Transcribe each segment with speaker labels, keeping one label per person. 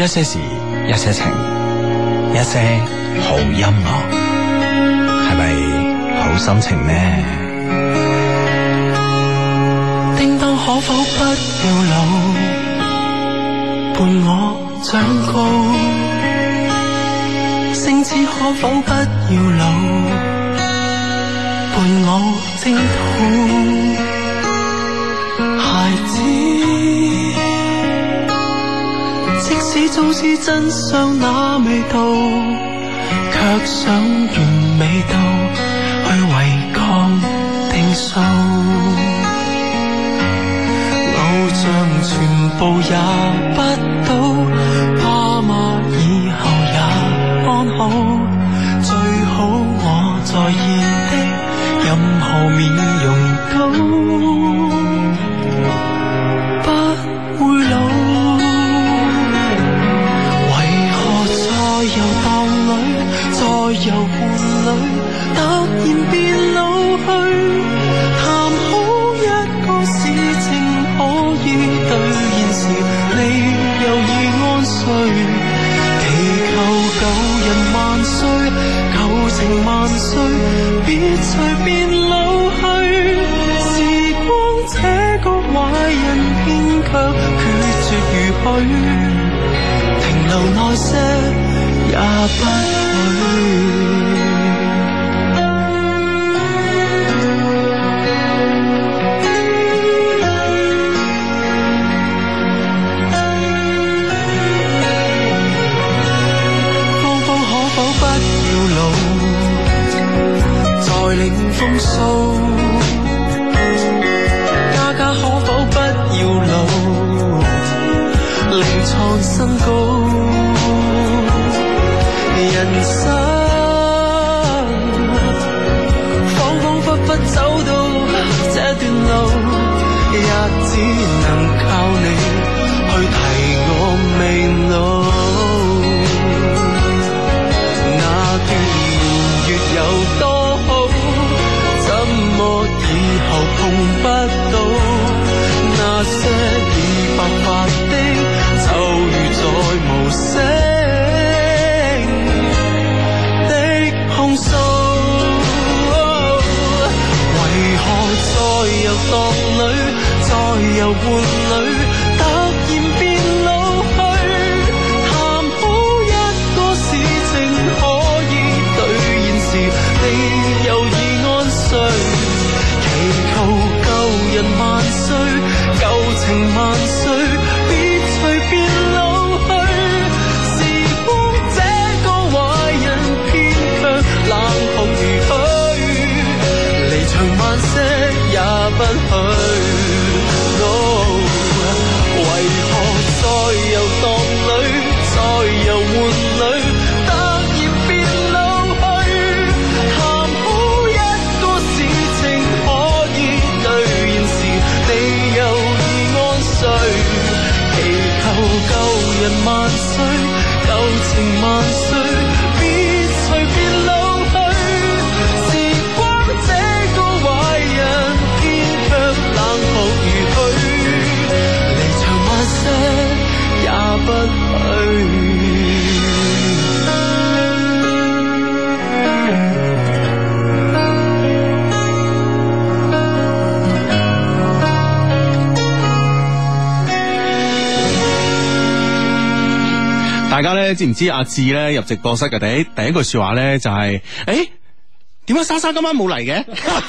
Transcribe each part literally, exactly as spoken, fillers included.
Speaker 1: 一些事，一些情，一些好音樂，係咪好心情呢？
Speaker 2: 叮當可否不要老，伴我長高，星子可否不要老，伴我征討，孩子，即使早知真相那味道，卻想完美到去違抗定數，偶像全部也不到，爸媽以後也安好，最好我在意的任何面容都不會老，為何在遊蕩裏，在遊玩裏突然變老去，談好一個事情可以兌現時，你又已安睡，祈求舊人萬歲，舊情萬歲，別隨便老去，時光這個壞人偏卻決絕如許，停留耐些也不許。領風騷，家家可否不要老，另創新高，人生恍恍惚惚走到這段路，也只能靠你去提我未老，那段年月有多以後碰不到，那些已白髮的就如在無聲的控訴，為何在遊蕩裏，在遊玩裏突然變老去，談好一個事情可以兌現時，你又已安睡，求舊人萬歲，舊情萬歲，別隨便老去，時光這個壞人偏卻冷酷如許，離場慢些也不許。Oh, 為何在遊蕩裏，在遊玩裏突然變老去，談好一個事情可兌現時，你又已安睡，祈求舊人萬歲，舊情萬歲，別隨便老去，時光這個壞人偏卻冷酷如許，離場慢些也不許。
Speaker 1: 大家咧知唔知阿志咧入直播室嘅第一第一句說話咧就係、是，誒，點解莎莎今晚冇嚟嘅？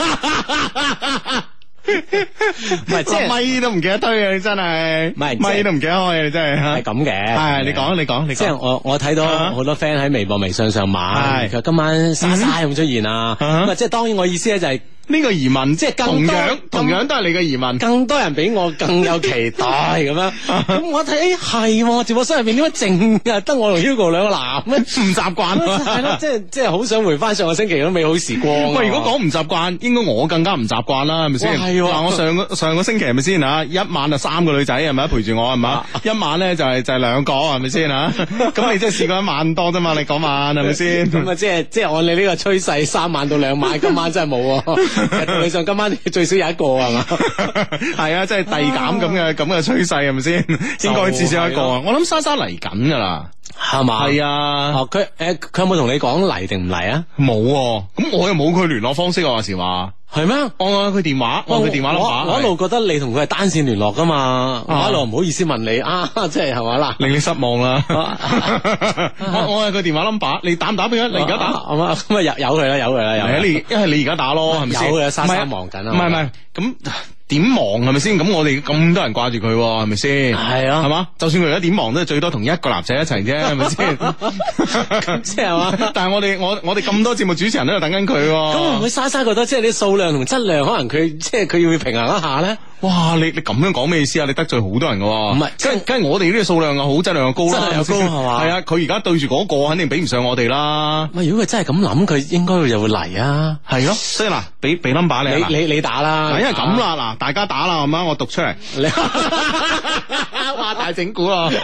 Speaker 1: 唔係，即係咪都唔記得推啊！你真係，唔係咪都唔記得開啊！你真係，
Speaker 3: 係咁嘅。
Speaker 1: 係你講，你講，你講。
Speaker 3: 即係我我睇到好多 friend 喺微博、微信上問，佢今晚莎莎有冇出現啊？咁啊，即係當然我意思咧就係。
Speaker 1: 呢個疑問
Speaker 3: 即係
Speaker 1: 同樣同樣都係你嘅疑問，
Speaker 3: 更多人比我更有期待咁樣。咁我睇係直播室入邊點解靜嘅，得我同 Hugo 兩個男咧？唔習慣係咯，即係即係好想回翻上個星期嗰美好時光。
Speaker 1: 喂，如果講唔習慣，應該我更加唔習慣啦，係咪先？係嗱，我上個上個星期係咪先吓？一晚就三個女仔係咪陪住我係嘛？一晚咧就係就係兩個係咪先吓？咁你即係試過一晚多啫嘛？你嗰晚係咪先？
Speaker 3: 咁啊，即係即係按你呢個趨勢，三晚到兩晚，今晚真係冇。 道理上今晚最少有一個係嘛？
Speaker 1: 係啊，即係遞減咁嘅咁嘅趨勢係咪先？應該至少一個啊！我諗莎莎嚟緊噶啦。
Speaker 3: 係嘛？
Speaker 1: 係啊，
Speaker 3: 哦，佢誒，佢有冇同你講嚟定唔嚟啊？
Speaker 1: 冇，咁我又冇佢聯絡方式啊，話時話
Speaker 3: 係咩？
Speaker 1: 我佢電話，我佢電話 number，
Speaker 3: 我一路覺得你同佢係單線聯絡噶嘛，我一路唔好意思問你啊，即係係嘛啦，
Speaker 1: 令你失望啦。我我係佢電話 number，你打唔打俾佢？你而家打
Speaker 3: 係嘛？咁啊有有佢啦，有佢啦，有。
Speaker 1: 係啊，你一係你而家打咯，係咪先？
Speaker 3: 有嘅，莎莎忙緊啊。
Speaker 1: 唔係唔係，咁。點忙係咪先？咁我哋咁多人掛住佢係咪先？
Speaker 3: 係啊，
Speaker 1: 係嘛？就算佢而家點忙都係最多同一個男仔一齊啫，係咪先？
Speaker 3: 即係嘛？
Speaker 1: 但係我哋我我哋咁多節目主持人都喺度等緊佢。咁
Speaker 3: 會唔會莎莎覺得即係啲數量同質量，可能佢即係佢要平衡一下咧？
Speaker 1: 哇！你你咁樣講咩意思啊？你得罪好多人噶。唔係，梗梗係我哋呢個數量又好，質量又高啦，
Speaker 3: 質量又高係嘛？
Speaker 1: 係啊，佢而家對住嗰個，肯定比唔上我哋啦。
Speaker 3: 喂，如果佢真係咁諗，佢應該又會嚟啊。
Speaker 1: 係咯，所以嗱，俾俾 number 你，
Speaker 3: 你你你打啦。
Speaker 1: 因為咁啦，嗱，大家打啦，係嘛，我讀出嚟。你哇大整蠱啊！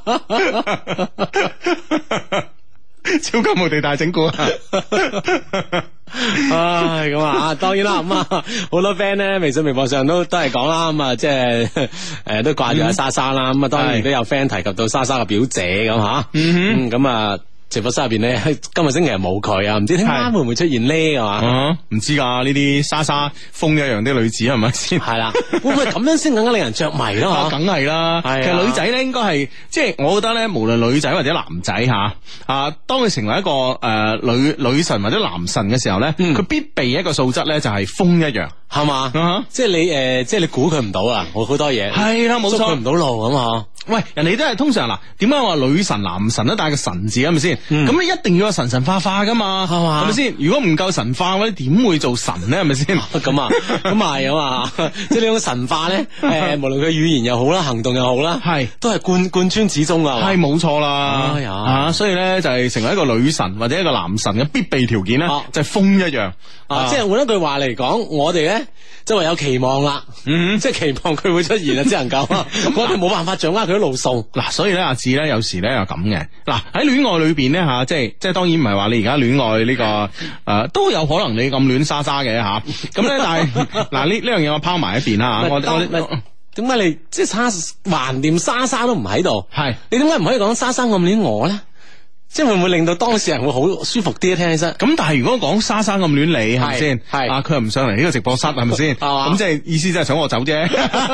Speaker 1: 超級無敵大整蠱啊！
Speaker 3: 唉，咁啊，當然啦，咁啊，好多 friend 咧，微信、微博上都都係講啦，咁啊，即係誒，都掛住阿莎莎啦，咁啊，當然都有 friend 提及到莎莎嘅表姐咁吓，嗯，咁啊。直播室入邊咧，今日星期日冇佢啊，唔知聽晚會唔會出現呢？係嘛？
Speaker 1: 唔知噶呢啲莎莎風一樣啲女子係咪先？
Speaker 3: 係啦，會唔會咁樣先更加令人着迷咯？
Speaker 1: 梗係啦，其實女仔咧應該係，即係我覺得咧，無論女仔或者男仔吓啊，當佢成為一個誒女女神或者男神嘅時候咧，佢必備一個素質咧就係風一樣，係嘛？即係你誒，即係你估佢唔到啊，好好多嘢係啦，冇錯，捉佢唔到路咁啊！ 喂，人哋都係通常嗱，點解話女神男神都帶個神字係咪先？咁你一定要有神神化化噶嘛，係嘛？係咪先？如果唔夠神化，我哋點會做神咧？係咪先？
Speaker 3: 咁啊，咁係啊嘛，即係呢種神化咧，誒，無論佢語言又好啦，行動又好啦，係都係貫貫穿始終啊，
Speaker 1: 係冇錯啦，啊，所以咧就係成為一個女神或者一個男神嘅必備條件咧，就係風一樣
Speaker 3: 啊！即係換一句話嚟講，我哋咧即係話有期望啦，嗯，即係期望佢會出現啊，只能夠，我哋冇辦法掌握佢。路數
Speaker 1: 嗱，所以咧阿志咧有時咧又咁嘅嗱，喺戀愛裏邊咧吓，即係即係當然唔係話你而家戀愛呢、這個誒、呃、都有可能你咁戀莎莎嘅吓，咁咧但係嗱呢呢樣嘢我拋埋一邊啦吓，我我
Speaker 3: 點解你即係莎橫掂莎莎都唔喺度，係
Speaker 1: 是
Speaker 3: 你點解唔可以講莎莎暗戀我咧？即係會唔會令到當事人會好舒服啲？聽起身
Speaker 1: 咁，但係如果講莎莎暗戀你係咪先？
Speaker 3: 係
Speaker 1: 啊，佢又唔上嚟呢個直播室係咪先？咁即係意思即係想我走啫。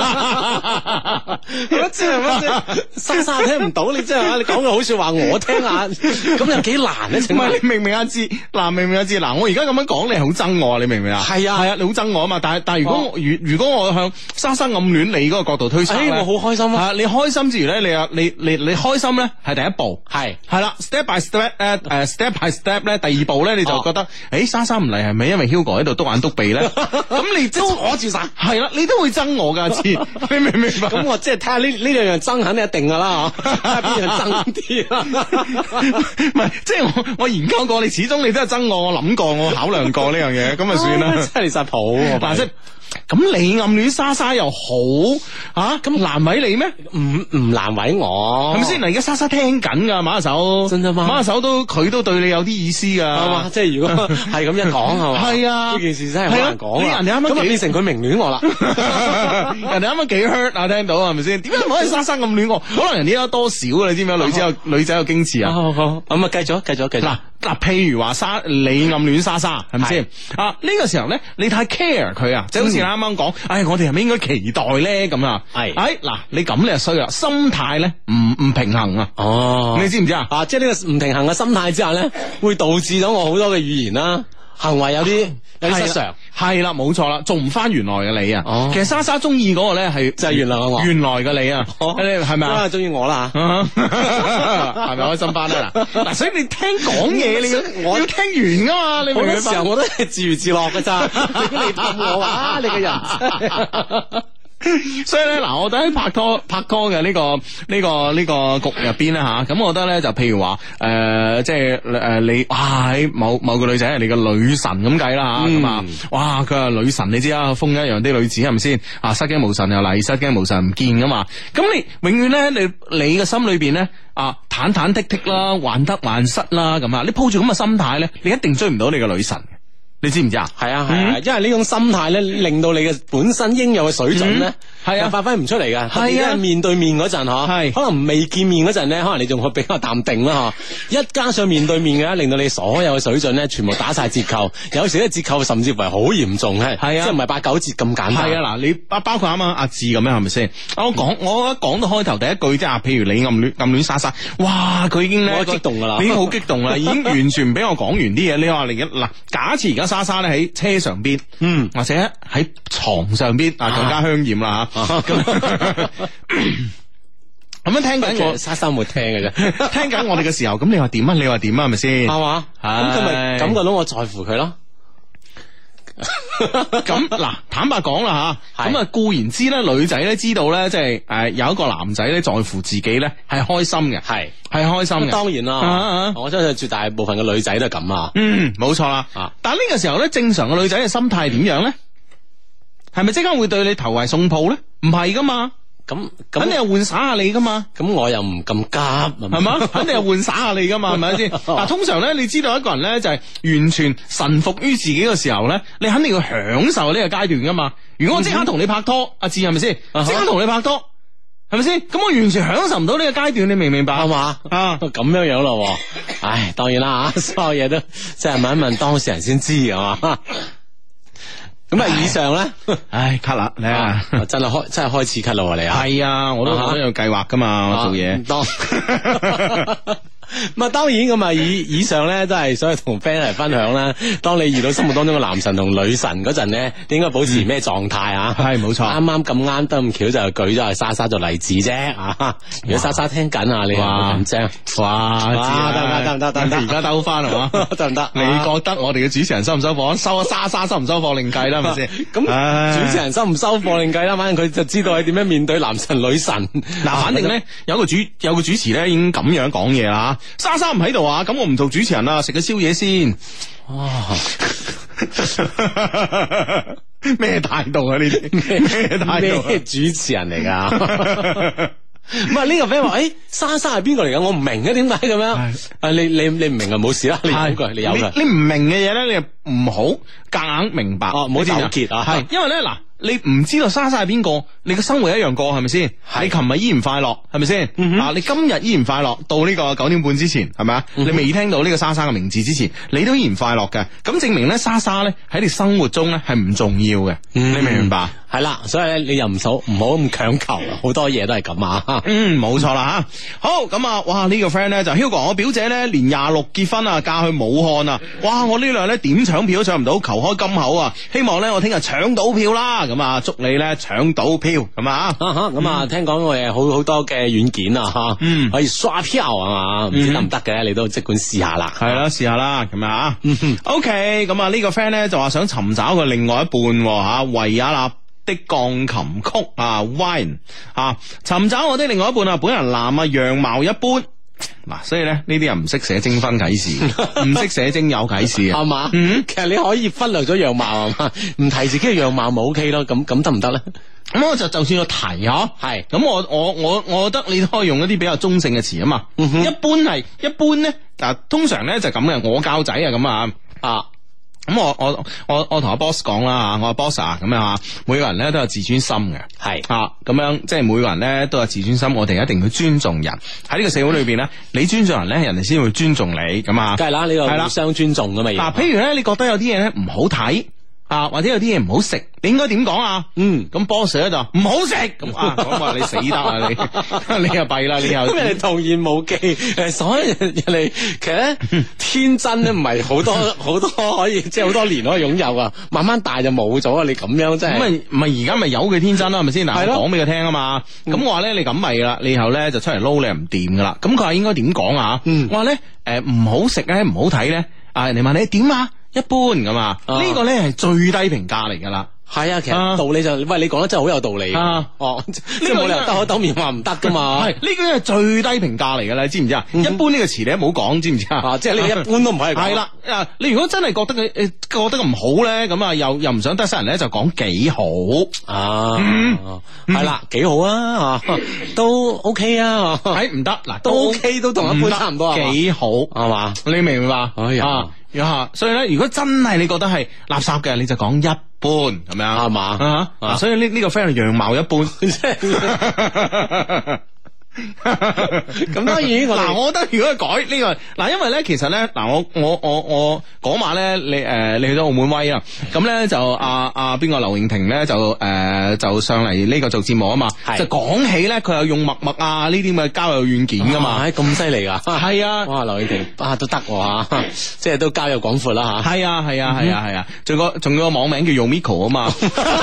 Speaker 3: 乜知乜知？莎莎聽唔到你，即係你講嘅好說話我聽下，咁有幾難咧？
Speaker 1: 唔係你明唔明啊？知嗱，明唔明啊？知嗱，我而家咁樣講你好憎我，你明唔明啊？
Speaker 3: 係啊
Speaker 1: 係啊，你好憎我啊嘛！但係但係如果如如果我向莎莎暗戀你嗰個角度推測咧，
Speaker 3: 我好開心啊！
Speaker 1: 你開心之餘咧，你啊你你你開心咧係第一步，係係啦 ，step by step 誒誒 step by step 咧，第二步咧你就覺得誒莎莎唔嚟係咪因為 Hugo 喺度督眼督鼻咧？咁你都阻住晒，係啦，你都會憎我噶，知你明唔明白？
Speaker 3: 咁我即係睇下呢呢兩樣憎肯定一定噶啦，嗬，邊樣憎啲啦？
Speaker 1: 唔係，即係我我研究過，你始終你都係憎我，我諗過，我考量過呢樣嘢，咁啊算啦，
Speaker 3: 真係離晒譜，
Speaker 1: 嗱即。咁你暗戀莎莎又好啊？咁難為你咩？
Speaker 3: 唔唔難為我，
Speaker 1: 係咪先？嗱，而家莎莎聽緊噶馬手，真啫嘛？馬手都佢都對你有啲意思噶，
Speaker 3: 係嘛？即係如果係咁一講係嘛？係啊，呢件事真係好難講啊！
Speaker 1: 人哋啱啱
Speaker 3: 咁啊變成佢明戀我啦，
Speaker 1: 人哋啱啱幾 hurt 啊？聽到係咪先？點解唔可以莎莎暗戀我？可能人哋有多少啊？你知唔知？女仔有女仔有矜持啊？
Speaker 3: 咁啊，繼續繼續繼續嗱
Speaker 1: 嗱，譬如話莎你暗戀莎莎係咪先？啊呢個時候咧，你太 care 佢啊，就好似啱啱講，唉，我哋係咪應該期待咧？咁啊，係，哎嗱，你咁你就衰啦，心態咧唔唔平衡啊，哦，你知唔知啊？啊，
Speaker 3: 即係呢個唔平衡嘅心態之下咧，會導致咗我好多嘅語言啦、行為有啲有啲失常，
Speaker 1: 係啦，冇錯啦，做唔翻原來嘅你啊。哦，其實莎莎中意嗰個咧係
Speaker 3: 就係原來嘅我，
Speaker 1: 原來嘅你啊，係咪啊？
Speaker 3: 中意我啦，
Speaker 1: 係咪開心翻啦？嗱，所以你聽講嘢，你要我要聽完噶嘛？你明唔明？
Speaker 3: 好多時候我都係自娛自樂噶咋，你你氹我啊？你個人。
Speaker 1: 所以咧，嗱，我覺得喺拍拖拍拖嘅呢、這個呢、這個呢、這個局入邊咧吓，咁我覺得咧就譬如話誒、呃，即係誒、呃、你哇喺某某個女仔係你個女神咁計啦吓，咁啊、嗯，哇佢係女神，你知啊，風一樣啲女子係咪先啊？失驚無神又嚟，失驚無神唔見噶嘛，咁你永遠咧你你嘅心裏邊咧啊忐忐忑忑啦，患得患失啦咁啊，你抱住咁嘅心態咧，你一定追唔到你個女神。 你知唔知啊？
Speaker 3: 係啊係啊，因為呢種心態咧，令到你嘅本身應有嘅水準咧，係啊，發揮唔出嚟嘅。係啊，面對面嗰陣嗬，係可能未見面嗰陣咧，可能你仲會比較淡定啦嗬。一加上面對面嘅，令到你所有嘅水準咧，全部打晒折扣。有時咧折扣甚至乎係好嚴重嘅，係啊，即係唔係八九折咁簡單。係啊，嗱，你包包括啱啱阿志咁樣係咪先？我講我一講到開頭第一句即係，譬如你暗戀暗戀莎莎，哇，佢已經咧激動噶啦，已經好激動啦，已經完全唔俾我講完啲嘢。你話你嗱，假設而家莎莎咧喺車上邊，嗯，或者喺床上邊啊，更加香艷啦吓。咁樣聽緊我莎莎冇聽嘅啫，聽緊我哋嘅時候，咁你話點啊？你話點啊？係咪先？係嘛？咁佢咪感覺到我在乎佢咯？咁嗱，坦白講啦吓，咁啊固然知咧，女仔咧知道咧，即係誒有一個男仔咧在乎自己咧，係開心嘅，係係開心嘅。當然啦，啊啊我相信絕大部分嘅女仔都係咁啊。嗯，冇錯啦。啊，但係呢個時候咧，正常嘅女仔嘅心態點樣咧？係咪即刻會對你投懷送抱咧？唔係噶嘛。咁肯定係玩耍下你噶嘛，咁我又唔咁急，係嘛？肯定係玩耍下你噶嘛，係咪先？嗱，通常咧，你知道一個人咧就係完全臣服於自己嘅時候咧，你肯定要享受呢個階段噶嘛。如果我即刻同你拍拖，阿志係咪先？即刻同你拍拖，係咪先？咁我完全享受唔到呢個階段，你明唔明白？係嘛？啊，咁樣樣咯。唉，當然啦，所有嘢都即係問一問當事人先知係嘛。咁啊，以上咧，唉，咳啦，你啊，真係開，真係開始咳啦，你啊，係啊，我都我都有計劃噶嘛，我做嘢。當咁啊，當然咁啊，以以上咧都係所以同 friend 嚟分享啦。當你遇到心目當中嘅男神同女神嗰陣咧，你應該保持咩狀態啊？係冇錯，啱啱咁啱得咁巧就舉咗係莎莎做例子啫啊！如果莎莎聽緊啊，你話緊張，哇，得唔得？得唔得？得唔得？而家兜翻係嘛？得唔得？你覺得我哋嘅主持人收唔收貨？收啊，莎莎收唔收貨另計啦，係咪先？咁主持人收唔收貨另計啦，反正佢就知道係點樣面對男神女神。嗱，反正咧有個主有個主持咧已經咁樣講嘢啦。莎莎唔喺度啊，咁我唔做主持人啦，食咗宵夜先。哇，咩態度啊？呢啲咩態度？咩主持人嚟噶？唔係呢個 friend 話，誒，莎莎係邊個嚟噶？我唔明嘅，點解咁樣？啊，你你你唔明啊，冇事啦，你有佢，你有佢。你唔明嘅嘢咧，你唔好夾硬明白。哦，唔好糾結啊。係，因為咧嗱。你唔知道莎莎係邊個，你嘅生活一樣過係咪先？你琴日依然快樂係咪先？啊，你今日依然快樂到呢個九點半之前係咪啊？你未聽到呢個莎莎嘅名字之前，你都依然快樂嘅。咁證明咧，莎莎咧喺你生活中咧係唔重要嘅。你明唔明白？係啦，所以咧你又唔好唔好咁強求，好多嘢都係咁啊。嗯，冇錯啦吓。好咁啊，哇呢個 friend 咧就 Hugo，我表姐咧年廿六結婚啊，嫁去武漢啊。哇，我呢兩咧點搶票都搶唔到，求開金口啊！希望咧我聽日搶到票啦。咁啊，祝你咧搶到票咁啊！咁啊，聽講我哋好好多嘅軟件啊，吓，嗯，可以刷票係嘛，唔知得唔得嘅，你都即管試下啦。係啦，試下啦，咁啊，OK，咁啊呢個 friend 咧就話想尋找佢另外一半吓，維也納的鋼琴曲啊 ，Wine 啊，尋找我的另外一半啊，本人男啊，樣貌一般。嗱，所以咧呢啲人唔識寫徵婚啟事，唔識寫徵友啟事啊，係嘛？嗯，其實你可以忽略咗樣貌係嘛，唔提自己嘅樣貌咪 OK 咯，咁咁得唔得咧？咁我就就算我提嗬，係咁我我我我覺得你都可以用一啲比較中性嘅詞啊嘛，嗯、哼一般係一般咧，嗱通常咧就咁嘅，我教仔啊咁啊啊。咁我我我我同阿 boss 講啦，我話 boss 啊，咁樣啊，每個人咧都有自尊心嘅，係是啊，咁樣即係每個人咧都有自尊心，我哋一定要尊重人。喺呢個社會裏邊咧，你尊重人咧，人哋先會尊重你，咁啊，梗係啦，呢個互相尊重噶嘛。嗱，譬如咧，你覺得有啲嘢咧唔好睇啊，或者有啲嘢唔好食，你應該點講啊？嗯，咁 boss 咧就唔好食，咁啊，咁話你死得啊你，你又弊啦，你又咁人哋童言無忌，誒，所以人哋其實咧天真咧唔係好多好多可以，即係好多年可以擁有啊，慢慢大就冇咗啊！你咁樣真係咁咪唔係而家咪有佢天真啦，係咪先？嗱，我講俾佢聽啊嘛，咁我話咧你咁咪啦，你以後咧就出嚟撈你又唔掂噶啦，咁佢話應該點講啊？我話咧誒唔好食咧，唔好睇咧，啊人哋問你點啊？一般咁啊，呢個咧係最低評價嚟噶啦。係啊，其實道理就喂你講得真係好有道理啊！哦，即係冇理由兜口兜面話唔得噶嘛。係呢個係最低評價嚟噶啦，知唔知啊？一般呢個詞你都唔好講，知唔知啊？即係呢個一般都唔可以講。係啦，啊，你如果真係覺得佢誒覺得佢唔好咧，咁啊又又唔想得失人咧，就講幾好啊。係啦，幾好啊，都 OK 啊。係唔得嗱，都 OK 都同一般差唔多。幾好係嘛？你明唔明白？哎呀！
Speaker 1: 呀，所以咧，如果真係你覺得係垃圾嘅，你就講一般咁樣，
Speaker 3: 係嘛
Speaker 1: 啊，所以呢呢個 friend 樣貌一般，
Speaker 3: 咁當然我
Speaker 1: 嗱，我覺得如果改呢個嗱，因為咧其實咧嗱，我我我我嗰晚咧，你誒你去咗澳門威啊，咁咧就阿阿邊個劉穎婷咧就誒就上嚟呢個做節目啊嘛，就講起咧佢有用陌陌啊呢啲咁嘅交友軟件噶嘛，
Speaker 3: 咁犀利噶，
Speaker 1: 係啊，
Speaker 3: 哇劉穎婷啊都得吓，即係都交友廣闊啦吓，
Speaker 1: 係啊係啊係啊係啊，仲個仲有個網名叫 Yumiko 啊嘛，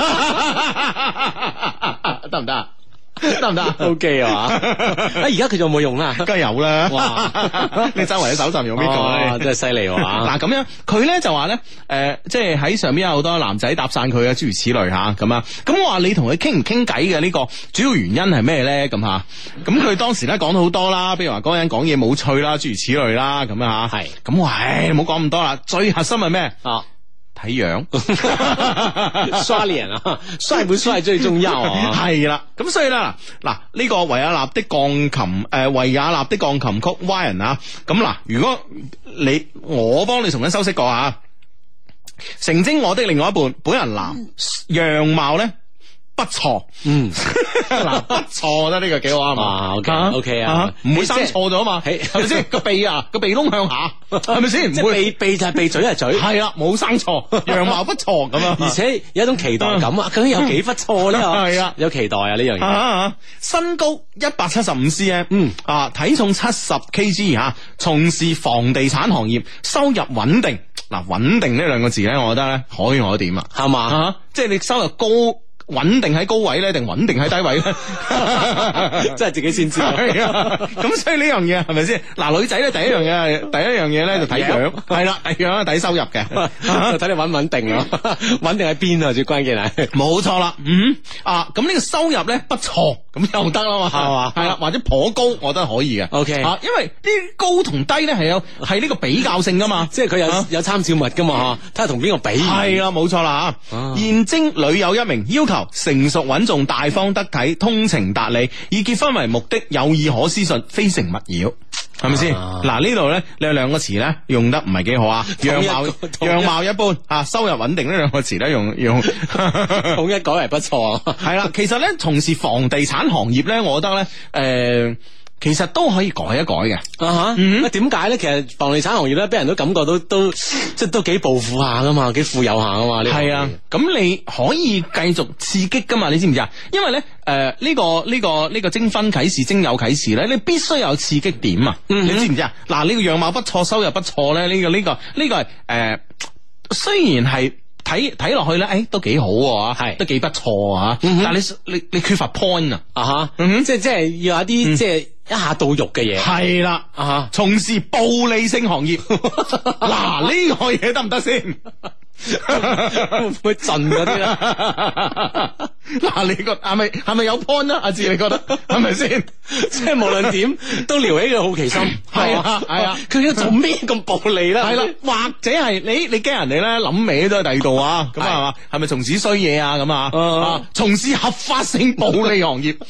Speaker 1: 得唔得？得唔得
Speaker 3: ？O K 啊嘛，啊而家佢仲有冇用啦？
Speaker 1: 梗係有啦，哇！你周圍啲搜尋用呢個
Speaker 3: 真係犀利喎！
Speaker 1: 嗱咁樣，佢咧就話咧，誒、呃，即係喺上邊有好多男仔搭訕佢啊，諸如此類吓，咁啊，咁我話你同佢傾唔傾偈嘅呢個主要原因係咩咧？咁吓，咁佢當時咧講到好多啦，比如話嗰個人講嘢冇趣啦，諸如此類啦，咁啊吓，係，咁我唉，唔好講咁多啦，最核心係咩啊？睇樣，
Speaker 3: 刷臉啊，帥唔帥最重要啊，
Speaker 1: 係啦，咁所以啦，嗱呢個維也納的鋼琴，誒維也納的鋼琴曲 Ryan 啊，咁嗱，如果你我幫你重新修飾過啊，誠徵我的另外一半，本人男，樣貌咧不錯，嗯，嗱不錯得呢個幾好啊嘛
Speaker 3: ，OK OK 啊，
Speaker 1: 唔會生錯咗嘛，係咪先個鼻啊個鼻窿向下，係咪先？
Speaker 3: 唔會鼻鼻就係鼻，嘴係嘴，
Speaker 1: 係啦，冇生錯，樣貌不錯咁啊，
Speaker 3: 而且有一種期待感啊，究竟有幾忽錯咧？
Speaker 1: 係啊，
Speaker 3: 有期待啊呢樣嘢。
Speaker 1: 身高一百七十五 cm， 嗯啊，體重七十 kg 吓，從事房地產行業，收入穩定。嗱，穩定呢兩個字咧，我覺得咧可以我點啊，係嘛，即係你收入高。穩定喺高位咧，定穩定喺低位咧？
Speaker 3: 真係自己先知。
Speaker 1: 咁所以呢樣嘢係咪先？嗱，女仔咧第一樣嘢係第一樣嘢咧就睇樣，係啦，睇樣睇收入嘅，
Speaker 3: 睇你穩唔穩定咯，穩定喺邊啊？最關鍵係
Speaker 1: 冇錯啦。嗯啊，咁呢個收入咧不錯，咁又得啦嘛，係嘛？係啦，或者頗高，我覺得可以嘅。
Speaker 3: O K
Speaker 1: 啊，因為啲高同低咧係有係呢個比較性噶嘛，
Speaker 3: 即係佢有有參照物噶嘛，睇下同邊個比。
Speaker 1: 係啦，冇錯啦。現徵女友一名，要求成熟穩重、大方得體、通情達理，以結婚為目的，有意可私信，非誠勿擾，係咪先？嗱，呢度咧，你有兩個詞咧用得唔係幾好啊？樣貌樣貌一般啊，收入穩定呢兩個詞咧用用
Speaker 3: 統一改為不錯。
Speaker 1: 係啦，其實咧從事房地產行業咧，我覺得咧誒。呃其實都可以改一改嘅，
Speaker 3: 啊吓，咁點解咧？其實房地產行業咧，俾人都感覺到都即係都幾暴富下噶嘛，幾富有下噶嘛。
Speaker 1: 係啊，咁你可以繼續刺激噶嘛？你知唔知啊？因為咧，誒、呃、呢、這個呢、這個呢、這個徵婚啟事、徵友啟事咧，你必須有刺激點啊！嗯、你知唔知啊？嗱，呢個樣貌不錯，收入不錯咧，呢、這個呢、這個呢、這個係誒、呃，雖然係。睇睇落去咧，誒，都幾好喎，係，都幾不錯啊！但係你你你缺乏 point 啊，啊哈，
Speaker 3: 即係即係要有啲即係一下到肉嘅嘢，
Speaker 1: 係啦，啊哈，從事暴利性行業，嗱呢個嘢得唔得先？
Speaker 3: 會唔會盡嗰啲啦？
Speaker 1: 嗱，你覺係咪係咪有 point 啊？阿志，你覺得係咪先？
Speaker 3: 即係無論點都撩起佢好奇心，
Speaker 1: 係啊係啊，
Speaker 3: 佢要做咩咁暴利啦？
Speaker 1: 係啦，或者係你你驚人哋咧諗歪都係第二度啊？咁係嘛？係咪從事衰嘢啊？咁啊啊，從事合法性暴利行業。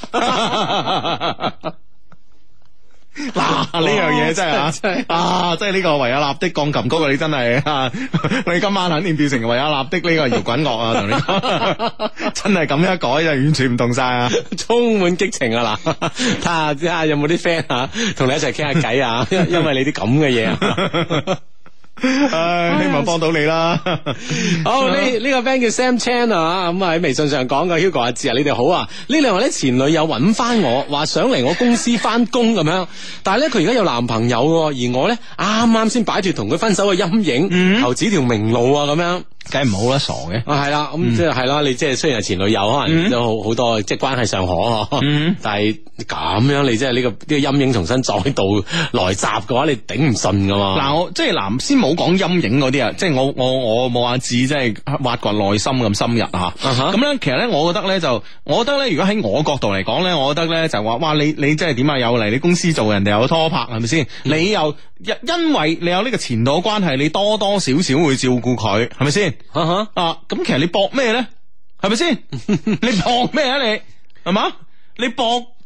Speaker 1: 嗱，呢樣嘢真係啊，啊，即係呢個維也納的鋼琴曲啊！你真係啊，你今晚肯定變成維也納的呢個搖滾樂啊！同你講，真係咁一改就完全唔同晒啊，
Speaker 3: 充滿激情啊！嗱，睇下睇下有冇啲 friend 啊，同你一齊傾下偈啊，因因為你啲咁嘅嘢啊。
Speaker 1: 唉，希望幫到你啦。
Speaker 3: 好，呢呢個 friend 叫 Sam Chan 啊，咁啊喺微信上講嘅 Hugo 阿志啊，你哋好啊。呢兩日咧前女友揾翻我，話想嚟我公司翻工咁樣，但係咧佢而家有男朋友，而我咧啱啱先擺脫同佢分手嘅陰影，嗯、求指條明路啊咁樣。
Speaker 1: 梗係唔好啦，傻嘅。
Speaker 3: 啊，係啦，咁即係係啦，你即係雖然係前女友，可能都好好多即係關係上可，嗯、但係咁樣你即係呢個呢個陰影重新再度來襲嘅話，你頂唔順噶嘛？
Speaker 1: 嗱，我即係嗱，先冇講陰影嗰啲啊，即係我我我冇阿志即係挖掘內心咁深入吓。咁咧，其實咧，我覺得咧就，我覺得咧，如果喺我角度嚟講咧，我覺得咧就話，哇，你你即係點啊？有嚟你公司做，人哋有拖拍，係咪先？嗯、你又因因為你有呢個前度嘅關係，你多多少少會照顧佢，係咪先？啊哈啊！咁其實你搏咩咧？係咪先？你搏咩啊？你係嘛？你搏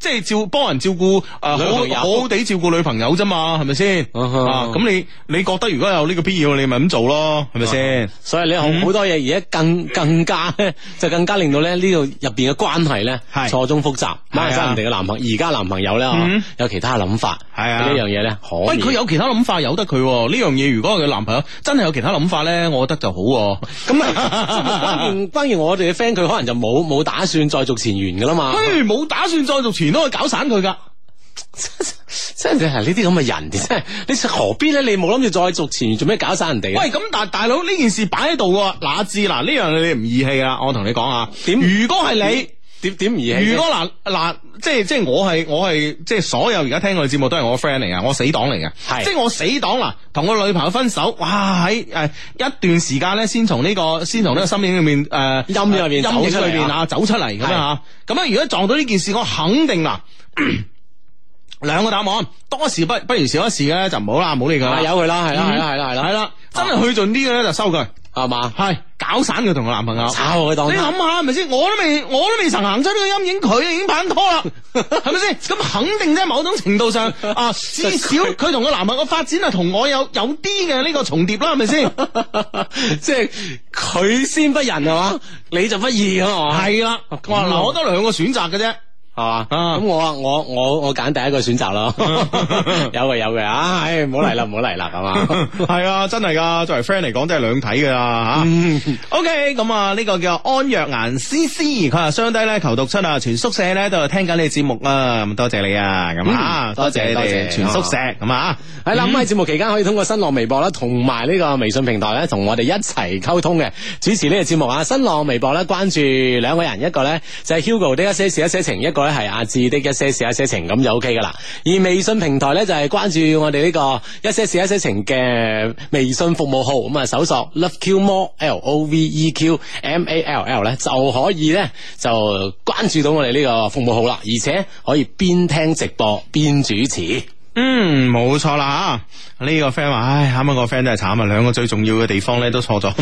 Speaker 1: 即係照幫人照顧誒，好好好地照顧女朋友啫嘛，係咪先？啊，咁你你覺得如果有呢個必要，你咪咁做咯，係咪先？
Speaker 3: 所以你好好多嘢，而家更更加咧，就更加令到咧呢度入邊嘅關係咧錯綜複雜。馬來西亞人哋嘅男朋而家男朋友咧，有其他諗法，係啊，呢樣嘢咧可以。
Speaker 1: 喂，佢有其他諗法，由得佢呢樣嘢。如果佢男朋友真係有其他諗法咧，我覺得就好。
Speaker 3: 咁啊，關鍵關鍵，我哋嘅 friend 佢可能就冇冇打算再續前緣噶啦嘛。
Speaker 1: 嘿，冇打算再續前都可以搞散佢噶。
Speaker 3: 真係呢啲咁嘅人，真係你何必咧？你冇諗住再續前緣，做咩搞散人哋？
Speaker 1: 喂，咁但大佬呢件事擺喺度喎，嗱知嗱呢樣你唔義氣啦，我同你講啊。點？如果係你？
Speaker 3: 點點唔義氣？
Speaker 1: 如果嗱嗱，即係即係我係我係即係所有而家聽我哋節目都係我 friend 嚟噶，我死黨嚟嘅，係即係我死黨啦，同我女朋友分手，哇喺誒一段時間咧，先從呢個先從呢個心影裏面誒
Speaker 3: 陰影入邊
Speaker 1: 陰影裏邊啊走出嚟咁樣吓，咁樣如果撞到呢件事，我肯定嗱兩個答案，多一事不不如少一事嘅咧，就唔好啦，唔好理佢啦，
Speaker 3: 由佢啦，係啦係啦係啦係啦，係啦，
Speaker 1: 真係去盡啲嘅咧就收佢。係嘛？係搞散佢同個男朋友，
Speaker 3: 炒佢當。
Speaker 1: 你諗下係咪先？我都未，我都未曾行出呢個陰影，佢已經拍緊拖啦，係咪先？咁肯定即係某種程度上啊，至少佢同個男朋友發展啊，同我有有啲嘅呢個重疊啦，係咪先？
Speaker 3: 即係佢先不仁係嘛，你就不義啊嘛。
Speaker 1: 係啦，我話嗱，我得兩個選擇嘅啫。
Speaker 3: 係嘛？咁我啊，我我我揀第一個選擇咯。有嘅有嘅啊，唉，唔好嚟啦，唔好嚟啦，係嘛？
Speaker 1: 係啊，真係噶，作為 friend 嚟講，真係兩睇噶啦吓。OK，咁啊，呢個叫安若顏思思，佢話雙低咧求讀出啊，全宿舍咧都係聽緊你節目啊，咁多謝你啊，咁啊，多謝你哋全宿舍咁啊。
Speaker 3: 係啦，咁喺節目期間可以通過新浪微博啦，同埋呢個微信平台咧，同我哋一齊溝通嘅。主持呢個節目啊，新浪微博咧關注兩個人，一個咧就係 Hugo 的一些事一些情，一個咧係阿志的一些事一些情，咁就 OK 噶啦。而微信平台咧就係關注我哋呢個一些事一些情嘅微信服務號，咁啊搜索 Love Q More L O V E Q M A L L 咧就可以咧就關注到我哋呢個服務號啦，而且可以邊聽直播邊主持。
Speaker 1: 嗯，冇錯啦吓，呢個 friend 話，唉，啱啱個 friend 真係慘啊，兩個最重要嘅地方咧都錯咗。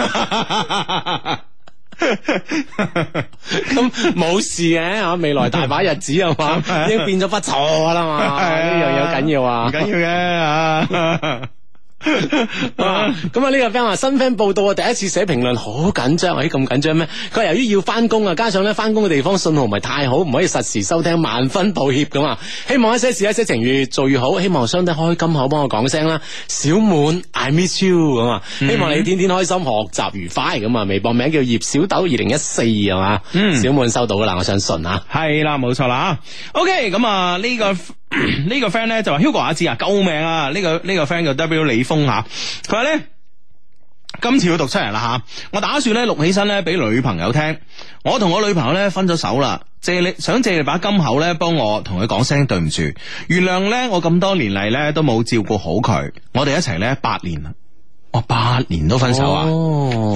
Speaker 3: 咁冇事嘅吓，未來大把日子係嘛，已經變咗不錯啦嘛，呢樣嘢緊要啊，
Speaker 1: 唔緊要嘅吓。
Speaker 3: 咁啊呢個 friend 話新 friend 報道啊，第一次寫評論好緊張，誒咁緊張咩？佢話由於要翻工啊，加上咧翻工嘅地方信號唔係太好，唔可以實時收聽，萬分抱歉咁啊！希望一些事一些情越做越好，希望雙低開金口幫我講聲啦，小滿 I miss you 咁啊！希望你天天開心，學習愉快咁啊！微博名叫葉小豆二零一四係嘛？嗯，小滿收到噶啦，我相信啊，
Speaker 1: 係啦，冇錯啦 OK， 咁啊呢個。呢個 friend 咧就話 Hugo 阿志啊，救命啊！呢、這個呢、這個 friend 叫 W 李峰吓，佢話咧今次要讀出嚟啦吓，我打算咧錄起身咧俾女朋友聽。我同我女朋友咧分咗手啦，借你想借你把金口咧幫我同佢講聲對唔住，原諒咧我咁多年嚟咧都冇照顧好佢。我哋一齊咧八年啦，哇八年都分手啊！哦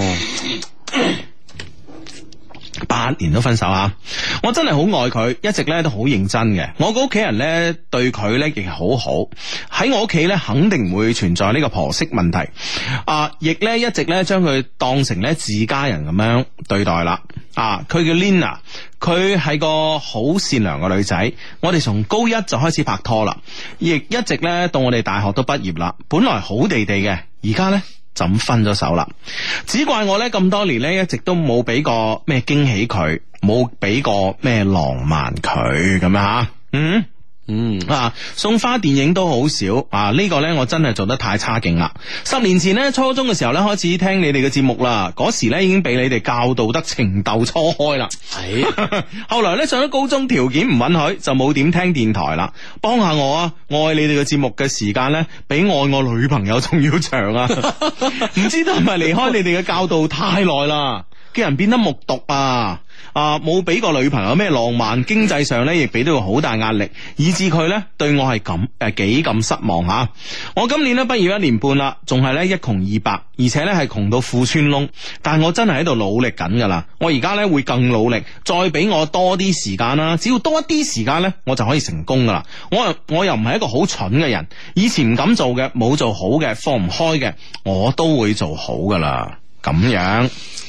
Speaker 1: 八年都分手啊！我真係好愛佢，一直咧都好認真嘅。我個屋企人咧對佢咧亦係好好，喺我屋企咧肯定唔會存在呢個婆媳問題啊！亦咧一直咧將佢當成咧自家人咁樣對待啦。啊，佢叫 Lina， 佢係個好善良嘅女仔。我哋從高一就開始拍拖啦，亦一直咧到我哋大學都畢業啦。本來好地地嘅，而家咧就咁分咗手啦，只怪我咧咁多年咧一直都冇俾過咩驚喜佢，冇俾過咩浪漫佢咁啊，嗯嗯啊，送花電影都好少啊，呢個咧我真係做得太差勁啦。十年前咧初中嘅時候咧開始聽你哋嘅節目啦，嗰時咧已經俾你哋教導得情竇初開啦。係後來咧上咗高中，條件唔允許就冇點聽電台啦。幫下我啊，愛你哋嘅節目嘅時間咧比愛我女朋友仲要長啊。唔知道係咪離開你哋嘅教導太耐啦，叫人變得木獨啊啊！冇俾個女朋友咩浪漫，經濟上咧亦俾到佢好大壓力，以致佢咧對我係咁誒幾咁失望吓。我今年咧畢業一年半啦，仲係咧一窮二白，而且咧係窮到褲穿窿。但係我真係喺度努力緊噶啦，我而家咧會更努力，再俾我多啲時間啦。只要多一啲時間咧，我就可以成功噶啦。我又我又唔係一個好蠢嘅人，以前唔敢做嘅、冇做好嘅、放唔開嘅，我都會做好噶啦。咁樣。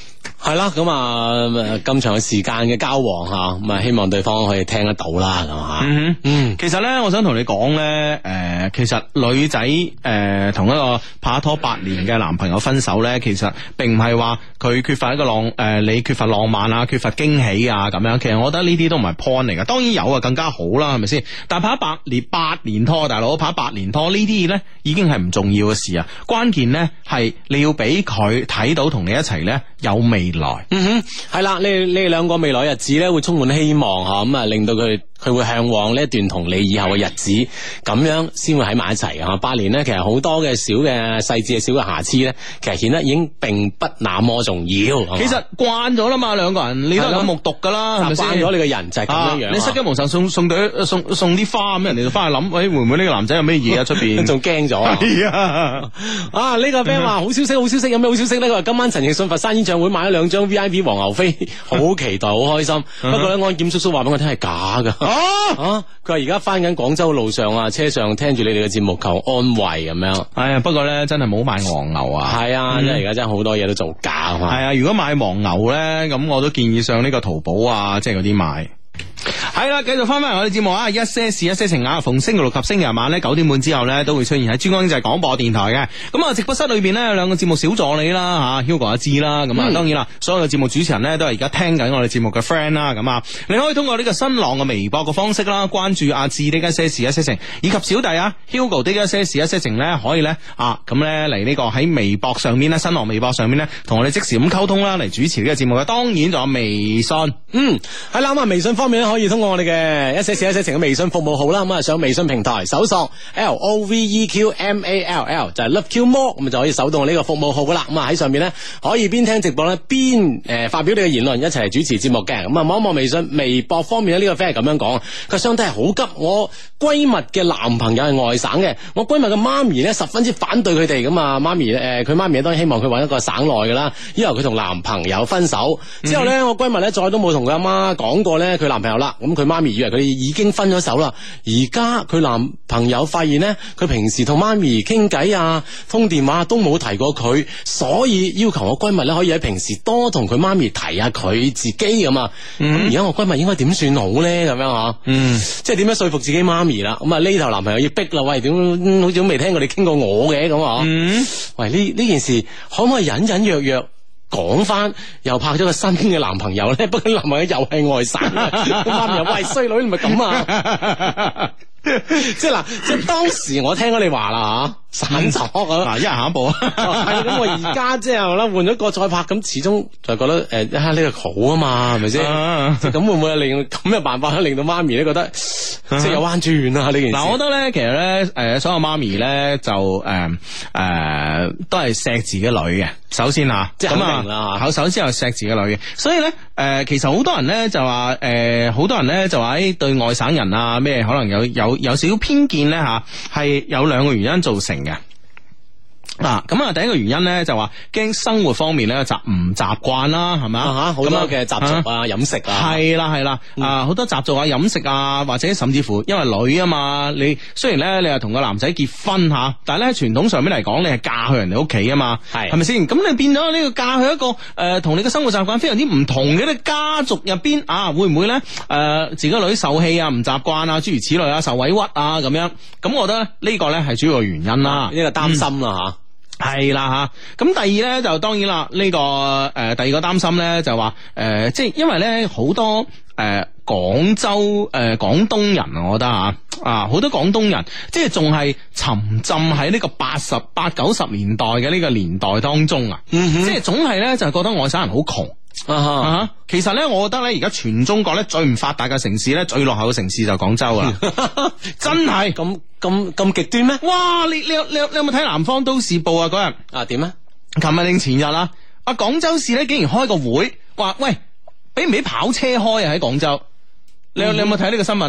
Speaker 3: 係啦，咁啊咁長嘅時間嘅交往吓，咁啊希望對方可以聽得到啦，咁吓。
Speaker 1: 嗯嗯，其實咧，我想同你講咧，誒、呃，其實女仔誒同一個拍拖八年嘅男朋友分手咧，其實並唔係話佢缺乏一個浪誒、呃，你缺乏浪漫啊，缺乏驚喜啊咁樣。其實我覺得呢啲都唔係 point 嚟噶，當然有啊，更加好啦，係咪先？但係拍八年八年拖，大佬拍八年拖呢啲嘢咧，已經係唔重要嘅事啊。關鍵咧係你要俾佢睇到同你一齊咧有未來。
Speaker 3: 嗯哼，係啦，你你哋兩個未來日子咧會充滿希望吓，咁啊令到佢佢會向往呢一段同你以後嘅日子，咁樣先會喺埋一齊啊！八年咧，其實好多嘅小嘅細節嘅小嘅瑕疵咧，其實顯得已經並不那麼重要。
Speaker 1: 其實慣咗啦嘛，兩個人你都係咁目睹噶啦，係咪先？
Speaker 3: 慣咗你個人就係咁樣樣。
Speaker 1: 啊、你失驚無神送送對送送啲花咁，人哋就翻去諗，喂會唔會呢個男仔有咩嘢啊？出邊
Speaker 3: 仲驚咗啊！係啊！啊呢、這個 friend 話好消息，好消息，有咩好消息咧？佢話今晚陳奕迅佛山演唱會買咗兩張 V I P 黃牛飛，好期待，好開心。不過咧，安檢叔叔話俾我聽係假噶。啊！佢話而家翻緊廣州路上啊，車上聽住你哋嘅節目求安慰咁樣。
Speaker 1: 係啊，不過咧真係冇買黃牛啊。係
Speaker 3: 啊，因為而家真係好多嘢都造假。係
Speaker 1: 啊，如果買黃牛咧，咁我都建議上呢個淘寶啊，即係嗰啲買。係啦，繼續翻翻嚟我哋節目啊！一些事一些情啊，逢星期六及星期日晚咧九點半之後咧都會出現喺珠江經濟廣播電台嘅。咁啊，直播室裏邊咧有兩個節目小助理啦吓 ，Hugo 阿芝啦。咁啊，當然啦，所有嘅節目主持人咧都係而家聽緊我哋節目嘅 friend 啦。咁啊，你可以通過呢個新浪嘅微博嘅方式啦，關注阿芝的一些事一些情，以及小弟啊 Hugo 的一些事一些情咧，可以咧啊咁咧嚟呢個喺微博上面咧，新浪微博上面咧同我哋即時咁溝通啦，嚟主持呢個節目嘅。當然仲有微信，嗯，係啦，咁啊，微信方面咧可以通過我哋嘅一些事一些情嘅微信服務號啦，咁啊上微信平台搜索 L O V E Q M A L L 就係 Love Q More， 咁就可以搜到我呢個服務號噶啦。咁啊喺上面咧可以邊聽直播咧邊誒發表你嘅言論，一齊嚟主持節目嘅。咁啊望一望微信微博方面咧，呢個 friend 係咁樣講，佢相對係好急，我閨蜜嘅男朋友係外省嘅，我閨蜜嘅媽咪咧十分之反對佢哋咁啊，媽咪誒佢媽咪當然希望佢揾一個省內嘅啦，以後佢同男朋友分手之後咧，我閨蜜咧再都冇同佢阿媽講過咧佢男朋友啦，咁佢媽咪以為佢哋已經分咗手啦，而家佢男朋友發現咧，佢平時同媽咪傾偈啊、通電話都冇提過佢，所以要求我閨蜜咧可以喺平時多同佢媽咪提下佢自己咁啊。咁而家我閨蜜應該點算好咧？咁樣嗬，嗯，即係點樣說服自己媽咪啦？咁啊呢頭男朋友要逼啦，喂，點好似都未聽過你傾過我嘅咁啊？嗯，喂，呢呢件事可唔可以隱隱約約講翻？又拍咗個新嘅男朋友咧，不過男朋友又係外省，媽咪又喂衰女，唔係咁啊！即係嗱，即係當時我聽咗你話啦吓，散咗咁，一人行一步啊！係咁，我而家即係啦，換咗個再拍，咁始終就覺得誒，呢、呃、個好啊嘛，係咪先？咁會唔會令咁嘅辦法令到媽咪咧覺得即係有彎轉啊？呢件事嗱，我覺得咧，其實咧，誒、呃，所有媽咪咧就誒誒、呃呃，都係錫自己女嘅。首先啊，即係肯定啦，好，首先係錫自己女嘅。所以咧，誒、呃，其實好多人咧就話，誒、呃，好多人咧就話，誒，對外省人啊，咩可能有有有少少偏見咧吓，係有兩個原因造成嘅。嗱，咁啊，第一個原因咧就話驚生活方面咧習唔習慣啦，係咪啊？吓，好多嘅習俗啊、飲食啊，係啦係啦，啊，好多習俗啊、飲食啊，或者甚至乎因為女啊嘛，你雖然咧你係同個男仔結婚吓，但係咧傳統上面嚟講，你係嫁去人哋屋企啊嘛，係係咪先？咁你變咗呢個嫁去一個誒同你嘅生活習慣非常之唔同嘅，你家族入邊啊，會唔會咧誒自己女受氣啊、唔習慣啊，諸如此類啊、受委屈啊咁樣？咁我覺得呢個咧係主要嘅原因啦，呢個擔心啦吓。係啦吓，咁第二咧就當然啦，呢、這個誒、呃、第二個擔心咧就話誒、呃，即係因為咧好多誒廣、呃、州誒廣、呃、東人，我覺得吓啊好多廣東人，即係仲係沉浸喺呢個八十八九十年代嘅呢個年代當中啊，嗯、哼即係總係咧就係覺得外省人好窮。啊哈！啊其實咧，我覺得咧，而家全中國咧最唔發達嘅城市咧，最落後嘅城市就係廣州啊！真係咁咁咁極端咩？哇！你你有你有你有冇睇《南方都市報》啊？嗰日啊點啊？琴日定前日啊？啊廣州市咧竟然開個會，話喂，俾唔俾跑車開啊？喺廣州，你有、嗯、你有冇睇呢個新聞啊？冇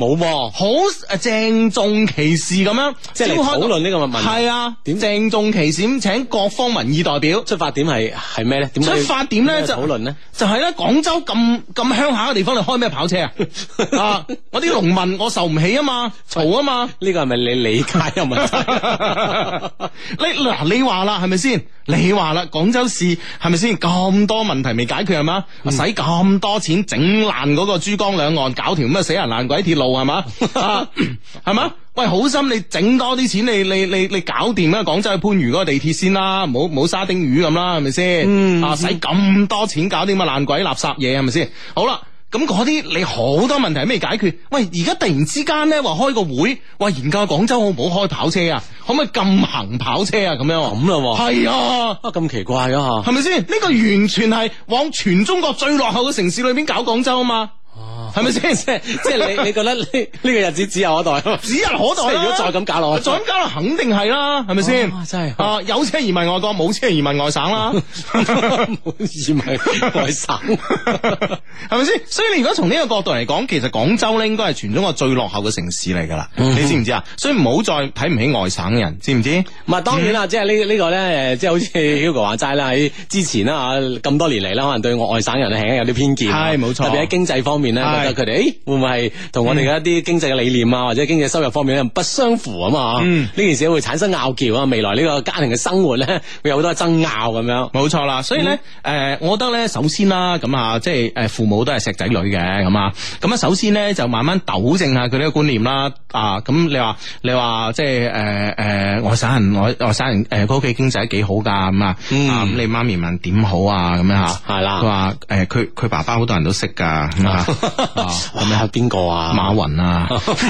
Speaker 3: 冇喎，
Speaker 1: 好誒鄭重其事咁樣，
Speaker 3: 即係嚟討論呢個問題。
Speaker 1: 係啊，點鄭重其事咁請各方民意代表。
Speaker 3: 出發點係係咩咧？點
Speaker 1: 出發點咧就
Speaker 3: 討論咧，
Speaker 1: 就係咧廣州咁咁鄉下嘅地方，你開咩跑車啊？啊，我啲農民我受唔起啊嘛，嘈啊嘛。
Speaker 3: 呢個係咪你理解有問題？
Speaker 1: 你嗱你話啦，係咪先？你話啦，廣州市係咪先咁多問題未解決係嘛？使咁、嗯、多錢整爛嗰個珠江兩岸，搞條咁嘅死人爛鬼鐵路係嘛？係嘛？喂，好心你整多啲錢，你你你你搞掂啊！廣州去番禺嗰個地鐵先啦，唔好唔好沙丁魚咁啦，係咪先？嗯、啊，使咁多錢搞啲咁嘅爛鬼垃圾嘢係咪先？好啦。咁嗰啲你好多問題未解決，喂！而家突然之間咧話開個會，話研究廣州好唔好開跑車啊？可唔可以禁行跑車啊？咁樣
Speaker 3: 咁啦，
Speaker 1: 係啊，
Speaker 3: 啊咁奇怪啊，
Speaker 1: 係咪先？呢、這個完全係往全中國最落後嘅城市裏邊搞廣州啊嘛！係咪先？
Speaker 3: 即係即係你你覺得呢呢個日子指日可待，
Speaker 1: 指日可待。
Speaker 3: 如果再咁搞落去，
Speaker 1: 再咁搞落肯定係啦，係咪先？
Speaker 3: 真係
Speaker 1: 啊，有車移民外國，冇車移民外省啦，
Speaker 3: 冇移民外省，
Speaker 1: 係咪先？所以你如果從呢個角度嚟講，其實廣州咧應該係全中國最落後嘅城市嚟噶啦，你知唔知啊？所以唔好再睇唔起外省人，知唔知？
Speaker 3: 唔係當然啦，即係呢呢個咧，誒，即係好似 Hugo 話齋啦，喺之前啦，咁多年嚟啦，可能對外省人咧係有啲偏見，
Speaker 1: 係冇錯，
Speaker 3: 特別喺經濟方面咧。覺得佢哋誒會唔會係同我哋嘅一啲經濟嘅理念啊，或者經濟收入方面咧不相符啊嘛？呢件事會產生拗撬啊，未來呢個家庭嘅生活咧會有好多爭拗咁樣。
Speaker 1: 冇錯啦，所以咧誒，我覺得咧首先啦，咁啊，即係誒父母都係錫仔女嘅咁啊，咁啊首先咧就慢慢糾正下佢呢個觀念啦。啊，咁你話你話即係誒誒外省人外外省人誒佢屋企經濟都幾好㗎咁啊，咁你媽咪問點好啊咁樣嚇？係啦，佢話誒佢佢爸爸好多人都識㗎咁啊。
Speaker 3: 咁你係邊個啊？
Speaker 1: 馬雲啊，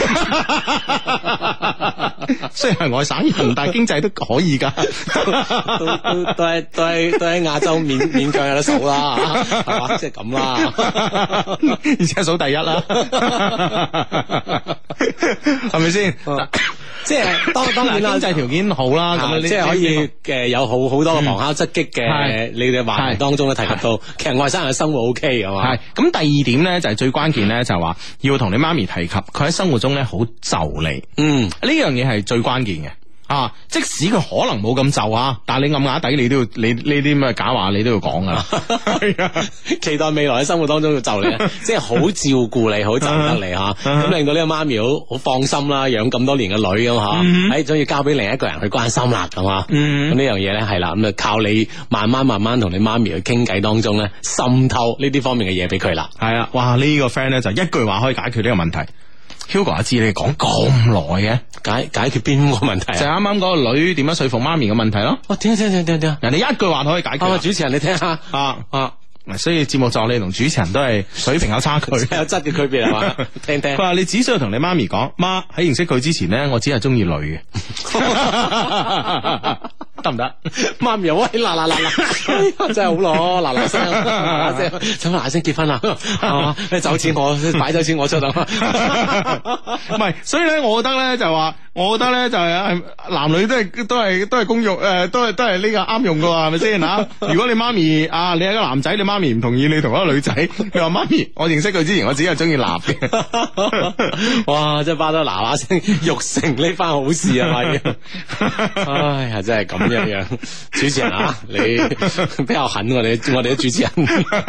Speaker 1: 雖然係外省人，但係經濟都可以噶，
Speaker 3: 都都都係都係都喺亞洲勉勉強有得數啦，係嘛？即係咁啦，
Speaker 1: 而且數第一啦，係咪先？
Speaker 3: 即係當當然啦，
Speaker 1: 經濟條件好啦，咁
Speaker 3: 即係可以嘅有好好多嘅旁敲側擊嘅，你哋話題當中咧提及到，其實外省人嘅生活 O K 係嘛？係
Speaker 1: 咁第二點咧就係最關鍵咧就係話要同你媽咪提及，佢喺生活中咧好就你，嗯，呢樣嘢係最關鍵嘅。啊！即使佢可能冇咁就啊，但係你暗啞底你都要你呢啲咁嘅假話你都要講噶啦。係啊，
Speaker 3: 期待未來喺生活當中要就你，即係好照顧你，好就得你吓，咁令到呢個媽咪好好放心啦，養咁多年嘅女咁吓，喺終於交俾另一個人去關心啦，咁啊，咁呢樣嘢咧係啦，咁啊靠你慢慢慢慢同你媽咪去傾偈當中咧，滲透呢啲方面嘅嘢俾佢啦。
Speaker 1: 係啊，哇！呢個 friend 咧就一句話可以解決呢個問題。Hugo 阿志，你講咁耐嘅
Speaker 3: 解解決邊個問題啊？
Speaker 1: 就係啱啱嗰個女點樣說服媽咪嘅問題咯。
Speaker 3: 哦，聽聽聽聽聽，
Speaker 1: 人哋一句話可以解決。
Speaker 3: 啊，主持人你聽下
Speaker 1: 啊啊！所以節目助理同主持人都係水平有差距，有
Speaker 3: 質嘅區別係嘛？聽聽。
Speaker 1: 佢話你只需要同你媽咪講，媽喺認識佢之前咧，我只係中意女嘅，得唔得？
Speaker 3: 媽咪又喂嗱嗱嗱嗱，真係好咯，嗱嗱聲，嗱聲，想嗱聲結婚啦，係嘛？你走錢我擺走錢我出啊，
Speaker 1: 唔係，所以咧，我覺得咧就話，我覺得咧就係男女都係都係都係公用誒，都係都係呢個啱用噶，係咪先吓？如果你媽咪啊，你係個男仔，你媽咪唔同意你同一個女仔，你話媽咪，我認識佢之前，我只係中意男嘅。
Speaker 3: 哇！真係巴得嗱嗱聲育成呢番好事啊！係，哎呀，真係咁樣樣。主持人啊，你比較狠我哋，我哋啲主持人。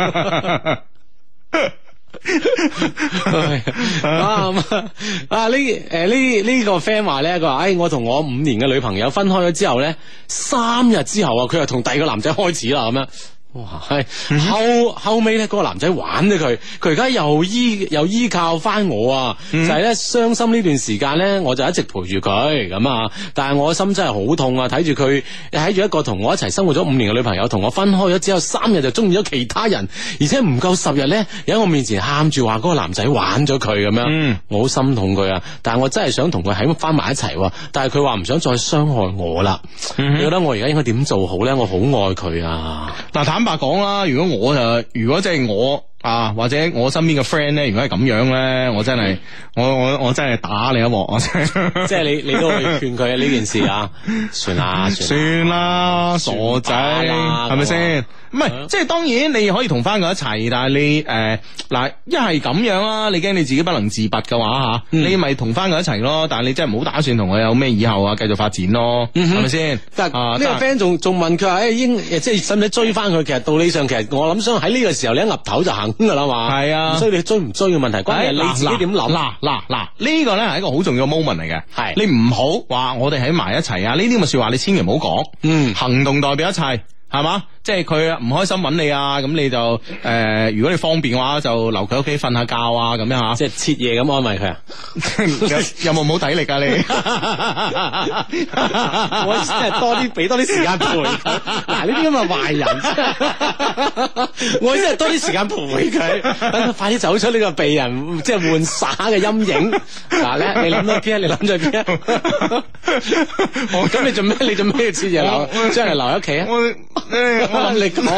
Speaker 3: 啊啊！呢誒呢呢個 friend 話咧，佢話誒我同我五年嘅女朋友分開咗之後咧，三日之後啊，佢又同第二個男仔開始啦，咁樣。哇！係後後尾咧，嗰個男仔玩咗佢，佢而家又依又依靠翻我啊！嗯、就係咧傷心呢段時間咧，我就一直陪住佢咁啊！但係我心真係好痛啊！睇住佢睇住一個同我一齊生活咗五年嘅女朋友，同我分開咗之後三日就中意咗其他人，而且唔夠十日咧，喺我面前喊住話嗰個男仔玩咗佢咁樣，嗯、我好心痛佢啊！但係我真係想同佢喺翻埋一齊，但係佢話唔想再傷害我啦。嗯、你覺得我而家應該點做好咧？我好愛佢啊！
Speaker 1: 嗱，坦白講啦，如果我就如果即係我啊，或者我身邊嘅 friend 咧，如果係咁樣咧，我真係我我我真係打你一鑊，我真係。
Speaker 3: 即係你你都會勸佢呢件事啊，算啦
Speaker 1: 算啦，傻仔係咪先？唔係，即係當然你可以同翻佢一齊，但係你誒嗱一係咁樣啦，你驚你自己不能自拔嘅話吓，嗯、你咪同翻佢一齊咯。但係你真係唔好打算同佢有咩以後啊，繼續發展咯，係咪先？
Speaker 3: 但係呢個 friend 仲仲問佢話誒應即係使唔使追翻佢？其實道理上其實我諗想喺呢個時候你一岌頭就行噶啦嘛。係啊，所以你追唔追嘅問題，關鍵係你自己點諗。
Speaker 1: 嗱嗱嗱，呢個咧係一個好重要嘅 moment 嚟嘅。係你唔好話我哋喺埋一齊啊！呢啲咁嘅說話你千祈唔好講。嗯，行動代表一切。係嘛？即係佢唔開心揾你啊，咁你就誒、呃，如果你方便嘅話，就留佢屋企瞓下覺啊，咁樣吓。即係徹夜咁安慰佢啊？有冇冇體力啊你？
Speaker 3: 我真係多啲俾多啲時間陪佢。嗱，呢啲咁嘅壞人，我真係多啲時間陪佢，等佢快啲走出呢個被人即係玩耍嘅陰影。嗱咧，你諗到邊啊？你諗咗邊啊？咁你做咩？你做咩要徹夜留？將嚟留喺屋企啊？
Speaker 1: 誒，我諗你講，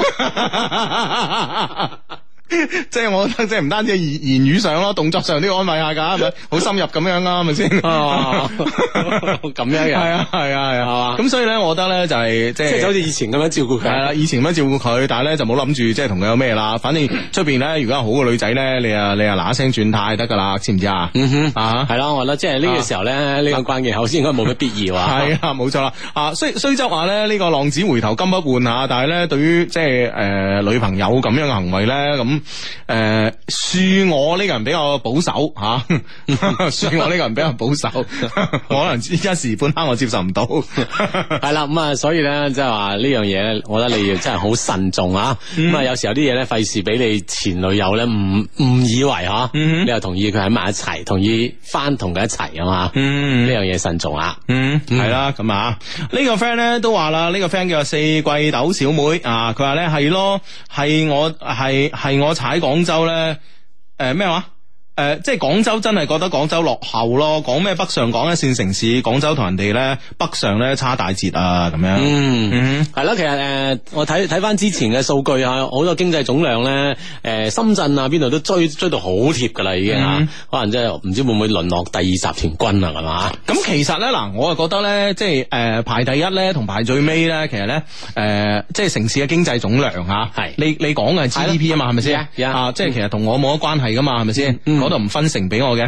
Speaker 1: 即係我覺得，即係唔單止言言語上咯，動作上都要安慰下噶，係咪？好深入咁樣啦，係咪先？
Speaker 3: 咁樣嘅，
Speaker 1: 係啊，係啊，係啊，咁所以咧，我覺得咧就係即係，
Speaker 3: 即係好似以前咁樣照顧佢，
Speaker 1: 係啦，以前咁樣照顧佢，但係咧就冇諗住即係同佢有咩啦。反正出邊咧，如果係好嘅女仔咧，你啊你啊嗱一聲轉態得噶啦，知唔知啊？嗯哼，啊，係
Speaker 3: 咯，我覺得即係呢個時候咧，呢個關鍵口先應該冇乜必要啊。
Speaker 1: 係啊，冇錯啦。啊，雖雖則話咧呢個浪子回頭金不換吓，但係咧對於即係誒女朋友咁樣嘅行為咧，咁誒。誒，恕我呢個人比較保守吓，恕我呢個人比較保守，可能一時半刻我接受唔到，
Speaker 3: 係啦咁啊，所以咧即係話呢樣嘢，我覺得你要真係好慎重啊。咁啊，有時候啲嘢咧，費事俾你前女友咧誤誤以為吓，你又同意佢喺埋一齊，同意翻同佢一齊啊嘛，呢樣嘢慎重啊。嗯，
Speaker 1: 係啦，咁啊，呢個 friend 咧都話啦，呢個 friend 叫做四季豆小妹啊，佢話咧係咯，係我係係我踩廣州。咧誒咩話誒即係廣州真係覺得廣州落後咯，講咩北上廣一線城市，廣州同人哋咧北上咧差大截啊咁樣。嗯
Speaker 3: 係啦、嗯，其實誒、呃、我睇睇翻之前嘅數據啊，好多經濟總量咧誒、呃、深圳啊邊度都追追到好貼噶啦已經啊，嗯、可能真係唔知會唔會淪落第二集團軍啊係嘛？
Speaker 1: 咁其實咧嗱，我啊覺得咧即係誒、呃、排第一咧同排最尾咧，其實咧誒、呃、即係城市嘅經濟總量吓，係是你你講嘅係 G D P 啊嘛係咪先啊？即係其實同我冇乜關係噶嘛係咪先？嗰度唔分成俾我嘅。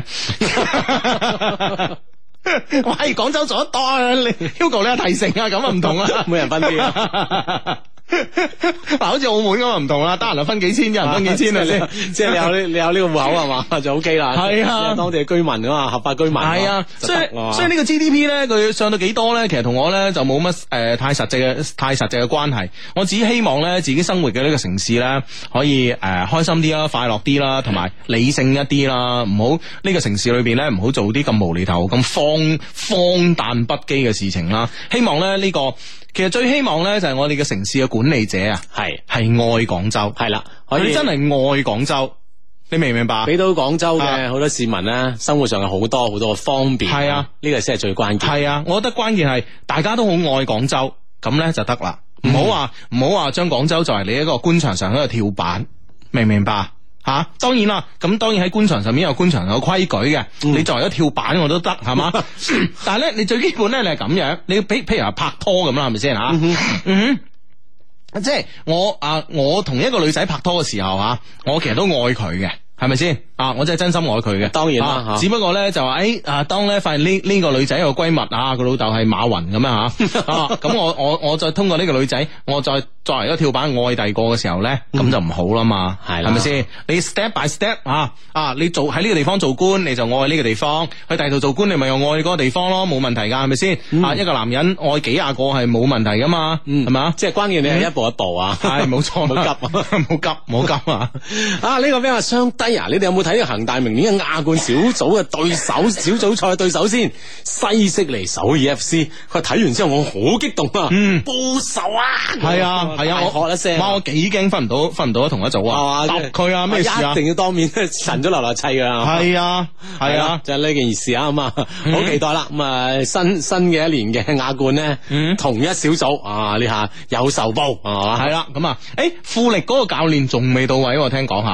Speaker 1: 喂，廣州做得多啊！你 Hugo 你有提成啊，咁啊唔同啊，
Speaker 3: 每人分啲啊。
Speaker 1: 嗱，好似澳門咁啊唔同啦，得閒就分幾千，一人分幾千啊先，
Speaker 3: 即係你有呢你有呢個戶口係嘛，就 OK 啦。
Speaker 1: 係啊，
Speaker 3: 當地嘅居民啊嘛，合法居民。
Speaker 1: 係啊，所以所以呢個 G D P 咧，佢上到幾多咧，其實同我咧就冇乜誒太實際嘅太實際嘅關係。我只希望咧自己生活嘅呢個城市咧可以誒開心啲啦，快樂啲啦，同埋理性一啲啦，唔好呢個城市裏邊咧唔好做啲咁無厘頭、咁荒荒誕不羈嘅事情啦。希望咧呢個。其實最希望咧就係我哋嘅城市嘅管理者啊，係係愛廣州，係啦，佢真係愛廣州，你明唔明白？俾到廣州嘅好多市民咧，生活上有好多好多嘅方便，係啊，呢個先係最關鍵。係啊，我覺得關鍵係大家都好愛廣州，咁咧就得啦，唔好話唔好話將廣州作為你一個官場上一個跳板，明唔明白？吓、啊，當然啦，咁當然喺官場上面有官場有規矩嘅，嗯、你作為一跳板我都得，係嘛？但係咧，你最基本咧，你係咁樣，你比譬如話拍拖咁啦，係咪先吓？嗯哼，嗯哼，即係我啊，我同一個女仔拍拖嘅時候吓，我其實都愛佢嘅。係咪先啊？我真係真心愛佢嘅，當然啦。啊、只不過咧就話誒啊，當咧發現呢呢個女仔有個閨蜜啊，佢老豆係馬雲咁樣吓，咁、啊、我我我再通過呢個女仔，我再作為一個跳板愛第二個嘅時候咧，咁、嗯、就唔好啦嘛，係係咪先？你 step by step 啊啊，你做喺呢個地方做官，你就愛呢個地方；去第二度做官，你咪又愛嗰個地方咯，冇問題噶，係咪先？嗯、啊，一個男人愛幾廿個係冇問題噶嘛，係嘛、嗯？即係關鍵你係一步一步啊，係冇錯，冇急，冇急，冇急啊！啊，呢個咩話相低？哎呀，你哋有冇睇呢個恒大明年嘅亞冠小組嘅對手小組賽對手先？西悉尼首爾 F C， 佢睇完之後我好激動啊！嗯，報仇啊！係啊係啊，我喝一聲，哇！我幾驚分唔到分唔到同一組啊！答佢啊，咩事啊？一定要當面陳咗流流砌噶。係啊係啊，就係呢件事啊咁啊，好期待啦！咁啊，新新嘅一年嘅亞冠咧，同一小組啊，呢下有仇報係嘛？係啦，咁啊，誒，富力嗰個教練仲未到位，我聽講下。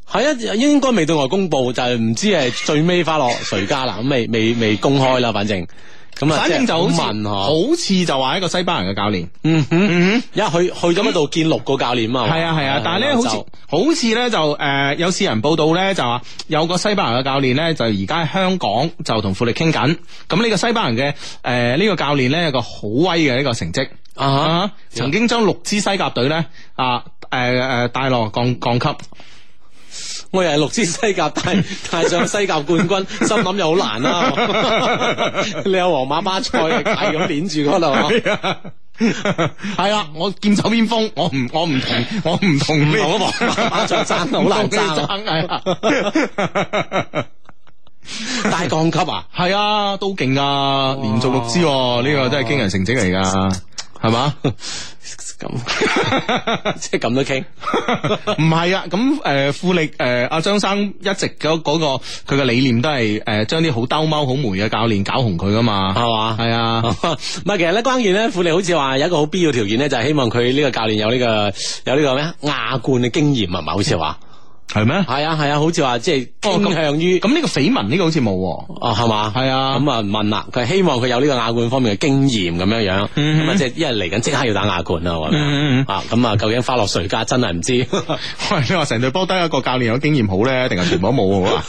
Speaker 3: 係啊，應該未對外公佈，就係、是、唔知係最尾花落誰家啦，咁未未未公開啦，反正。咁啊，
Speaker 1: 反正就好似
Speaker 3: 問
Speaker 1: 好似就話一個西班牙嘅教練，
Speaker 3: 嗯哼，嗯哼，一去去咗嗰度見六個教練啊嘛，
Speaker 1: 係啊係啊，但係咧好似好似咧就誒、呃、有私人報道咧就話有個西班牙嘅教練咧就而家喺香港就同富力傾緊，咁呢個西班牙嘅誒呢個教練咧有個好威嘅呢個成績啊，啊曾經將六支西甲隊咧啊誒誒帶落降降級。
Speaker 3: 我又係六支西甲帶帶上西甲冠軍，心諗又好難啦、啊。你有皇馬巴塞係咁鏈住嗰度，
Speaker 1: 係啊！我劍走偏鋒，我唔我唔同我唔同咩
Speaker 3: 皇馬巴塞爭，好難爭
Speaker 1: 啊！
Speaker 3: 大降級啊，
Speaker 1: 係啊，都勁啊！連續六支，呢個真係驚人成績嚟噶，係嘛？
Speaker 3: 咁即係咁都傾，
Speaker 1: 唔係啊！咁誒、呃，富力誒，阿、呃、張生一直嗰嗰、那個佢嘅理念都係誒，將啲好兜踎好霉嘅教練搞紅佢噶嘛，係嘛？係啊，
Speaker 3: 唔係其實咧，關鍵咧，富力好似話有一個好必要條件咧，就係、是、希望佢呢個教練有呢、這個有呢個咩亞冠嘅經驗係咪？好似話。
Speaker 1: 係咩？
Speaker 3: 係啊係啊，好似話即係傾向於
Speaker 1: 咁呢個緋聞呢個好似冇
Speaker 3: 哦，係嘛？係啊，咁啊問啦，佢希望佢有呢個亞冠方面嘅經驗咁樣樣，咁啊即係一日嚟緊即刻要打亞冠啦，係咪啊？咁啊究竟花落誰家真係唔知？
Speaker 1: 喂，你話成隊波得一個教練有經驗好咧，定係全部都冇啊？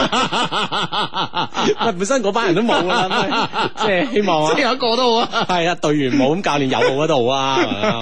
Speaker 3: 喂，本身嗰班人都冇啦，即係希望
Speaker 1: 即係有一個都好啊。
Speaker 3: 係啊，隊員冇咁教練有好嗰度啊。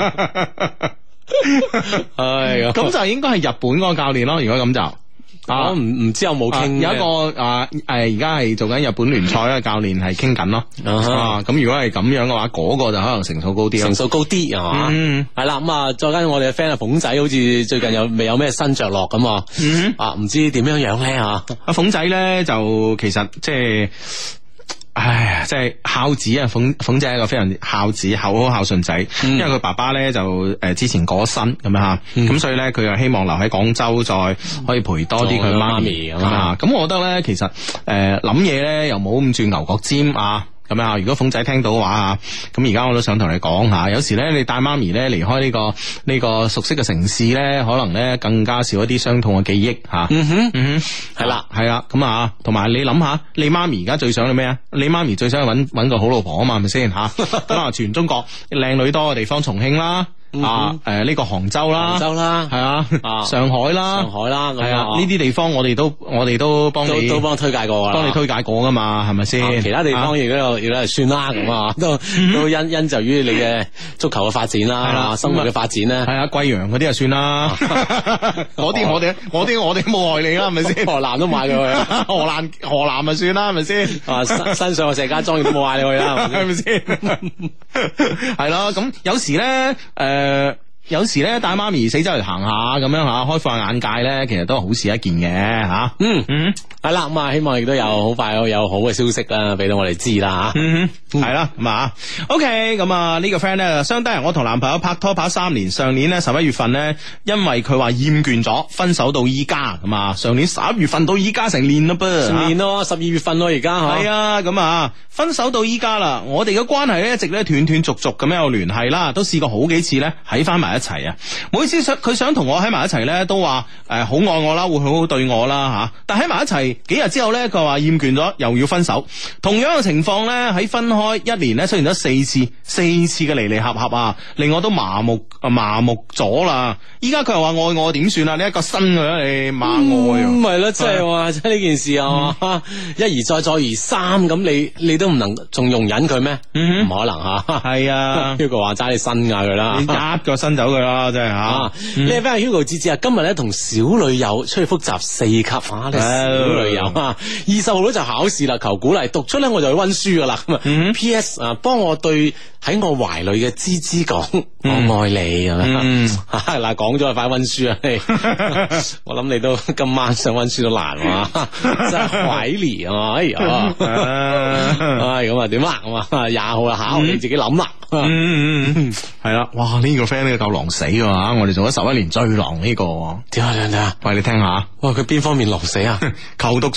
Speaker 1: 係咁就應該係日本嗰個教練咯。如果咁就
Speaker 3: 啊，唔唔知有冇傾？
Speaker 1: 有一個啊誒，而家係做緊日本聯賽嘅教練係傾緊咯。啊，咁如果係咁樣嘅話，嗰個就可能成數高啲咯。
Speaker 3: 成數高啲係嘛？嗯，係啦。咁啊，再跟我哋嘅 friend 阿鳳仔，好似最近又未有咩新着落咁啊。嗯，啊，唔知點樣樣咧吓？
Speaker 1: 阿鳳仔咧就其實即係。唉呀，即係孝子啊！鳳鳳姐係一個非常孝子、孝好孝順仔，嗯、因為佢爸爸咧就誒之前過咗身咁樣吓，咁、嗯、所以咧佢又希望留喺廣州，再可以陪多啲佢媽咪咁啊！咁我覺得咧，其實誒諗嘢咧又冇咁轉牛角尖啊！咁啊！如果鳳仔聽到嘅話啊，咁而家我都想同你講下，有時咧你帶媽咪咧離開呢、這個呢、這個熟悉嘅城市咧，可能咧更加少一啲傷痛嘅記憶吓。嗯哼，嗯哼，係啦，係啦，咁啊，同埋你諗下，你媽咪而家最想係咩啊？你媽咪最想揾揾個好老婆啊嘛，係咪先吓？咁啊，全中國靚女多嘅地方，重慶啦。啊！誒，呢個杭州啦，
Speaker 3: 杭州啦，
Speaker 1: 係啊，上海啦，
Speaker 3: 上海啦，
Speaker 1: 係啊，呢啲地方我哋都我哋都幫你
Speaker 3: 都幫推介過啦，
Speaker 1: 幫你推介過噶嘛，係咪先？
Speaker 3: 其他地方亦都有，亦都係算啦咁啊，都都因因就於你嘅足球嘅發展啦，生活嘅發展咧，係
Speaker 1: 啊，貴陽嗰啲就算啦，嗰啲我哋，我啲我哋都冇害你啦，係咪先？
Speaker 3: 河南都買佢去，
Speaker 1: 河南河南咪算啦，係咪先？
Speaker 3: 啊，新新上嘅石家莊亦都冇嗌你去啦，
Speaker 1: 係咪先？係咯，咁有時咧，誒。誒、呃，有時咧帶媽咪死周嚟行下咁樣吓，開放眼界咧，其實都係好事一件嘅吓、啊。嗯嗯，係啦，咁啊，希望亦都有好快有好嘅消息啦，俾到我哋知啦吓。嗯哼，係啦，咁啊，OK，咁啊呢個 friend 咧，相當於我同男朋友拍拖拍三年，上年咧十一月份咧，因為佢話厭倦咗，分手到依家，咁啊，上年十一月份到依家成年啦噃，
Speaker 3: 成年咯，十二月份咯，而家
Speaker 1: 係啊，咁啊，分手到依家啦，我哋嘅關係咧一直咧斷斷續續咁樣有聯繫啦，都試過好幾次咧喺翻埋一齊啊，每次想佢想同我喺埋一齊咧，都話誒好愛我啦，會好好對我啦吓，但喺埋一齊幾日之後咧，佢話厭倦咗，又要分手。同樣嘅情況咧，喺分開一年咧出現咗四次，四次嘅離離合合啊，令我都麻木啊麻木咗啦。依家佢又話愛我，點算啊？你一個新嘅你罵愛啊？
Speaker 3: 唔係咯，即係話即係呢件事啊，嗯、一而再再而三咁，你你都唔能仲容忍佢咩？唔、嗯、可能吓，係啊。Hugo 話齋你新嗌佢啦，你
Speaker 1: 一個新走佢啦，真係吓。
Speaker 3: 呢位 Hugo 志志啊，今日咧同小女友出去複習四級啊，你小女友啊，二十號咧就考試啦，求鼓勵，讀出咧我就去溫書噶啦。咁啊、嗯、，P S 啊，幫我對喺我懷裏嘅芝芝講，嗯、我愛你咁樣。嗱，講咗就快溫書啊！我諗你都今晚想溫書都難啊，真係懷念啊！哎呀，唉，咁啊點啊？咁啊廿號啊考，你自己諗啦。
Speaker 1: 嗯嗯嗯，係啦，哇！呢個 friend 呢個夠狼死噶吓，我哋做咗十一年最狼呢個。
Speaker 3: 點啊點啊！
Speaker 1: 喂，你聽下，
Speaker 3: 哇！佢邊方面狼死啊？
Speaker 1: 求讀出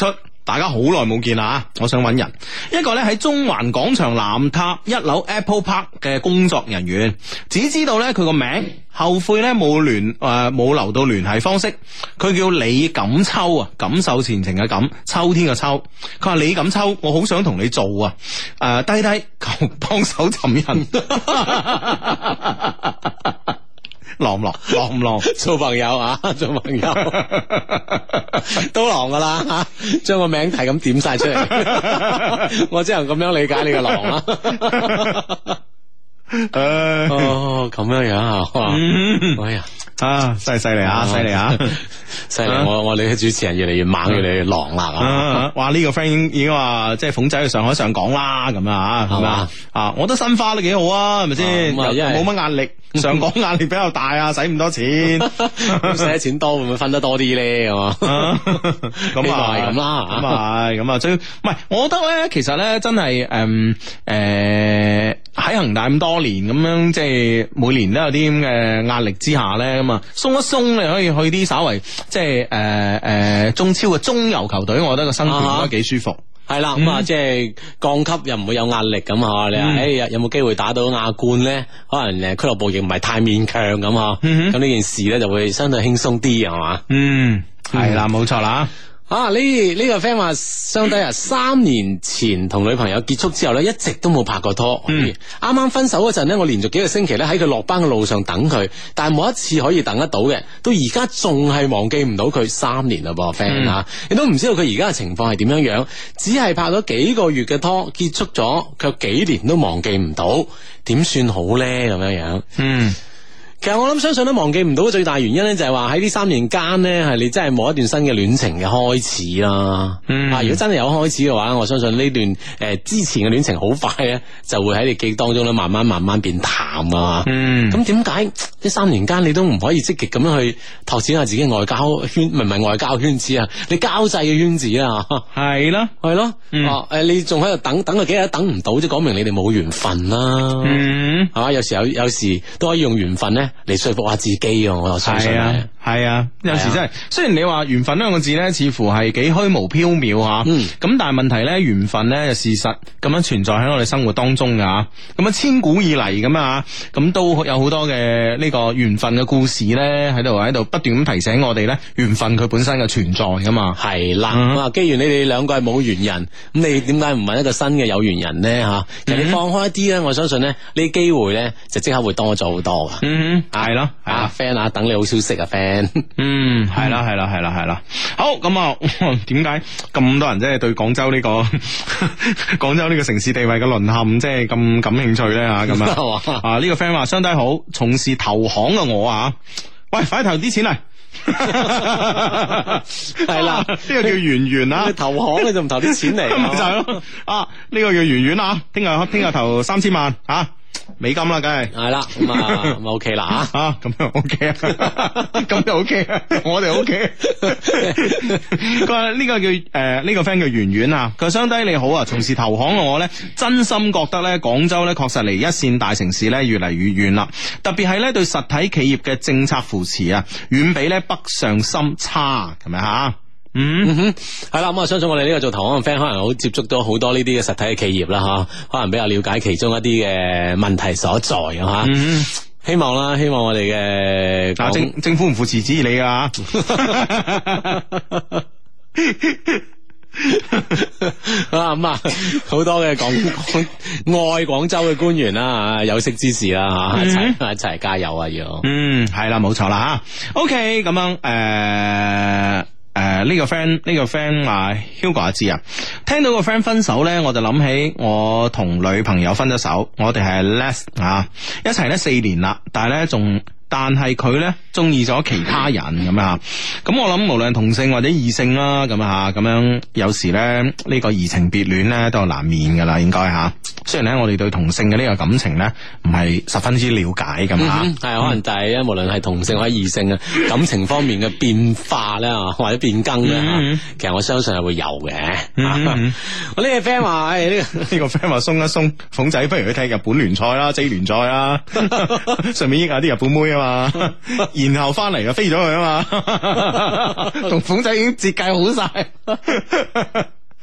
Speaker 1: 大家好耐冇見啦，我想揾人，一個咧喺中環廣場南塔一樓 Apple Park 嘅工作人員，只知道咧佢個名，後悔咧冇聯誒冇留到聯繫方式。佢叫李錦秋啊，錦繡前程嘅錦，秋天嘅秋。佢話李錦秋，我好想同你做啊，誒、呃，低低求幫手尋人。狼唔狼？狼唔狼？
Speaker 3: 做朋友啊，做朋友都狼噶啦吓，將個名係咁點晒出嚟，我只能咁樣理解你個狼啦。哦，咁樣樣啊，嗯、哎呀，
Speaker 1: 啊，犀犀利啊，犀利啊，
Speaker 3: 犀利！我我哋嘅主持人越嚟越猛，越嚟越狼啦啊！
Speaker 1: 哇，呢、這個 friend 已經話即係鳳仔去上海上港啦，咁啊，係嘛啊？我覺得新花都幾好啊，係咪先？冇乜壓力。上港壓力比較大啊，使咁多錢，
Speaker 3: 使得錢多會唔會分得多啲咧？係嘛，咁啊係咁啦，
Speaker 1: 咁啊係咁啊，最唔係，我覺得咧，其實咧真係誒誒喺恒大咁多年咁樣，即係每年都有啲咁嘅壓力之下咧，咁啊鬆一鬆，你可以去啲稍微即係誒誒中超嘅中游球隊，我覺得個生活都幾舒服。
Speaker 3: 係啦，咁啊，即係降級又唔會有壓力咁嗬？你話誒，有冇機會打到亞冠咧？可能誒，俱樂部亦唔係太勉強咁嗬。咁呢件事咧就會相對輕鬆啲，係嘛？
Speaker 1: 嗯，係啦，冇錯啦。
Speaker 3: 啊！呢呢、這個 friend 話，相低啊，三年前同女朋友結束之後咧，一直都冇拍過拖。啱啱、嗯、分手嗰陣咧，我連續幾個星期咧喺佢落班嘅路上等佢，但係冇一次可以等得到嘅。到而家仲係忘記唔到佢，三年啦噃 friend 吓，亦都唔知道佢而家嘅情況係點樣樣，只係拍咗幾個月嘅拖，結束咗，卻幾年都忘記唔到，點算好咧？咁樣樣，嗯。其實我諗相信都忘記唔到嘅最大原因咧，就係話喺呢三年間咧，係你真係冇一段新嘅戀情嘅開始啦。嗯，啊，如果真係有開始嘅話，我相信呢段誒、呃、之前嘅戀情好快咧，就會喺你記憶當中咧，慢慢慢慢變淡啊。嗯，咁點解呢三年間你都唔可以積極咁樣去拓展下自己外交圈，唔係唔係外交圈子啊？你交際嘅圈子啊？係啦，係咯。嗯、啊，誒，你仲喺度等等佢幾日都等唔到，即係講明你哋冇緣分啦。嗯，係嘛？有時有有時都可以用緣分咧嚟說服下自己啊！我相信係
Speaker 1: 係啊，有時真係，雖然你話緣分兩個字咧，似乎係幾虛無縹緲吓，咁、嗯、但係問題咧，緣分咧就事實咁樣存在喺我哋生活當中噶，咁啊千古以嚟咁啊，咁都有好多嘅呢個緣分嘅故事咧喺度喺度不斷咁提醒我哋咧，緣分佢本身嘅存在噶嘛。係啦，咁啊，既然你哋兩個係冇緣人，咁你點解唔揾一個新嘅有緣人咧？吓，其實你放開啲咧，我相信咧呢啲機會咧就即刻會多咗好多噶。嗯，係咯，啊 friend 啊，等你好消息啊 friend。嗯，係啦，係啦，係啦，係啦。好，咁啊，點解咁多人即係對廣州呢個廣州呢個城市地位嘅淪陷，即係咁感興趣咧啊？咁啊，啊呢個 friend 話相當好，從事投行嘅我啊，喂，快投啲錢嚟，係啦，呢個叫圓圓啊，
Speaker 3: 投行你就唔投啲錢嚟，
Speaker 1: 咪就係咯。啊，呢個叫圓圓啊，聽日聽日投三千萬啊。美金啦，梗係係啦，咁啊咁 OK 啦吓，啊咁就 OK 啊，咁就 OK 啊，我哋 OK。佢話呢個叫誒呢、呃這個 friend 叫圓圓啊，佢話相低你好啊，從事投行嘅我咧，真心覺得咧廣州咧確實離一線大城市咧越嚟越遠啦，特別係咧對實體企業嘅政策扶持啊，遠比咧北上深差，係咪吓？嗯哼，
Speaker 3: 係啦，咁啊，相信我哋呢個做投行嘅 friend 可能好接觸到好多呢啲嘅實體嘅企業啦，吓，可能比較了解其中一啲嘅問題所在嘅吓。嗯，希望啦，希望我哋嘅
Speaker 1: 啊政政府唔扶持支持你噶。啊
Speaker 3: 咁啊，好多嘅廣愛廣州嘅官員啦，有識之士啦，吓，一齊一齊加油啊！要
Speaker 1: 嗯係啦，冇錯啦吓。OK，咁樣誒。呃誒，呢、呃這個 friend 呢個 friend 話 Hugo 阿志啊，聽到個 friend 分手咧，我就諗起我同女朋友分咗手，我哋係 less 啊，一齊咧四年啦，但係咧仲。但係佢咧中意咗其他人咁啊，咁我諗無論同性或者異性啦，咁啊咁樣有時咧呢、這個移情別戀咧都係難免噶啦，應該吓。雖然咧我哋對同性嘅呢個感情咧唔係十分之了解咁啊，係、
Speaker 3: 嗯、可能就係咧無論係同性或者異性啊，感情方面嘅變化咧或者變更咧，嗯、其實我相信係會有嘅。我呢個 friend 話，誒呢個
Speaker 1: 呢個 friend 話鬆一鬆，鳳仔不如去睇日本聯賽啦，J 聯賽啦，順便益下啲日本妹啊嘛。然後翻嚟就飛咗佢啊嘛，同鳳仔已經設計好晒。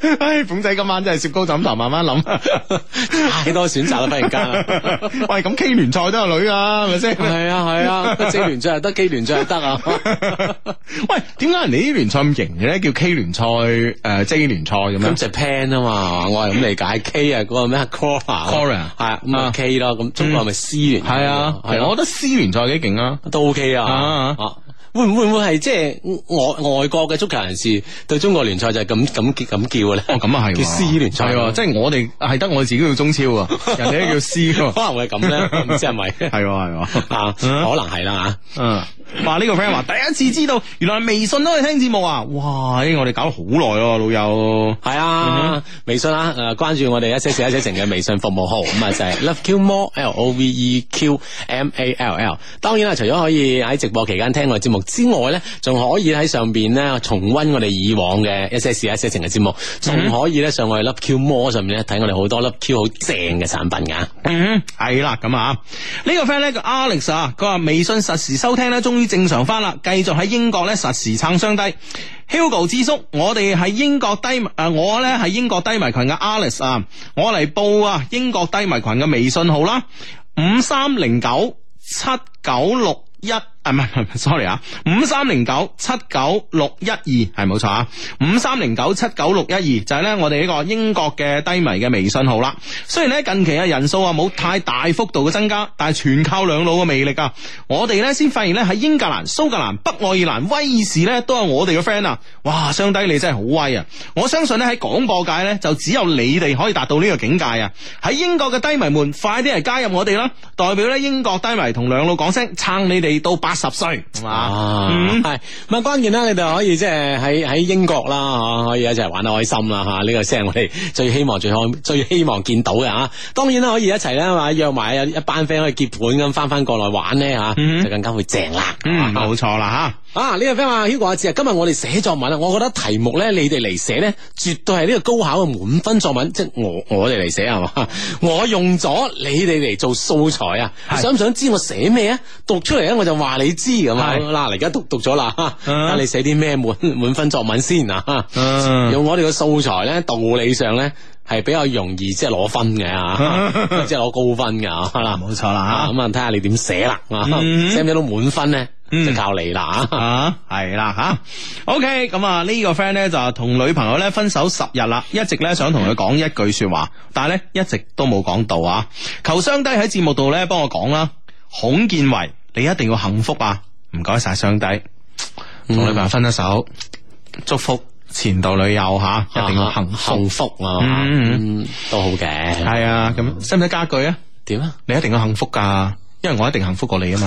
Speaker 1: 唉，鳳仔今晚真係攝高枕頭，慢慢諗，
Speaker 3: 太多選擇啦，忽然間。
Speaker 1: 喂，咁 K 聯賽都有女噶，係咪先？
Speaker 3: 係啊係啊，得 J 聯賽又得 K 聯賽又得啊。
Speaker 1: 喂，點解人哋啲聯賽咁型嘅咧？叫 K 聯賽誒 J 聯賽咁樣？
Speaker 3: 咁就 Pan 啊嘛，我係咁理解。K 啊嗰個咩 Cora，Cora 係咁啊 K 咯，咁中國係咪 C 聯賽？
Speaker 1: 係啊，係，我覺得 C 聯賽幾勁啊，
Speaker 3: 都 OK 啊。啊會唔會唔會係即係外外國嘅足球人士對中國聯賽就係咁咁咁叫嘅咧？
Speaker 1: 哦，咁啊係，
Speaker 3: 叫 C 聯賽，
Speaker 1: 即係我哋係得我自己叫中超啊，人哋都叫 C， 可
Speaker 3: 能會係咁咧，唔知係咪？
Speaker 1: 係係
Speaker 3: 啊，可能係啦吓。嗯，
Speaker 1: 話呢個 friend 話第一次知道，原來微信都可以聽節目啊！哇，我哋搞咗好耐咯，老友。
Speaker 3: 係啊，微信啊，誒，關注我哋一些事一些情嘅微信服務號，咁啊就係 Love Q More L O V E Q M A L L。當然啦，除咗可以喺直播期間聽我哋節目之外咧，仲可以喺上邊咧重溫我哋以往嘅一些事一些情嘅節目，仲可以咧上我哋 Love Q More 上面咧睇我哋好多 Love Q 好正嘅產品噶。
Speaker 1: 嗯，係啦，咁啊，呢個 friend 咧叫 Alex 啊，佢話微信實時收聽咧，終於正常翻啦，繼續喺英國咧實時撐雙低。Hugo 之叔，我哋係英國低誒、呃，我咧係英國低迷群嘅 Alex 啊，我嚟報啊英國低迷群嘅微信號啦，五三零九七九六一。啊，唔係唔係 sorry 啊，五三零九七九六一二係冇錯啊，五三零九七九六一二就係咧我哋呢個英國嘅低迷嘅微信號啦。雖然咧近期嘅人數啊冇太大幅度嘅增加，但係全靠兩老嘅魅力啊！我哋咧先發現咧喺英格蘭、蘇格蘭、北愛爾蘭、威爾士咧都有我哋嘅 friend 啊！哇，雙低你真係好威啊！我相信咧喺廣播界咧就只有你哋可以達到呢個境界啊！喺英國嘅低迷們，快啲嚟加入我哋啦！代表咧英國低迷同兩老講聲撐你哋到八十歲，係嘛？嗯，係咁啊！關鍵咧，你哋可以即係喺喺英國啦，吓可以一齊玩得開心啦，吓、這、呢個先係我哋最希望、最開、最希望見到嘅吓。當然啦，可以一齊咧，話約埋有一班 friend 可以結伴咁翻翻過來玩咧，吓、嗯、就更加會正啦。嗯，冇錯啦，吓。啊！呢、這個 friend 話 Hugo 阿志啊，今日我哋寫作文啊，我覺得題目咧，你哋嚟寫咧，絕對係呢個高考嘅滿分作文，即係我我哋嚟寫係嘛？我用咗你哋嚟做素材啊！想唔想知我寫咩啊？讀出嚟咧，我就話你知咁啊！嗱，而家讀讀咗啦，睇你寫啲咩滿滿分作文先啊！用我哋嘅素材咧，道理上咧係比較容易即係攞分嘅啊，即係攞高分嘅啊！冇錯啦，咁啊睇下你點寫啦，寫唔寫到滿分咧？嗯、就靠你啦啊，係啦吓 ，OK， 咁啊呢個 friend 咧就同女朋友咧分手十日啦，一直咧想同佢講一句說話，但係咧一直都冇講到啊。求雙低喺節目度咧幫我講啦，孔建維，你一定要幸福啊！唔該晒雙低，同女朋友分咗手，祝福前度女友吓、啊，一定要幸福、啊、幸福啊，嗯，都好嘅，係啊，咁使唔使加句啊？點啊？你一定要幸福噶。因為我一定幸福過你啊嘛，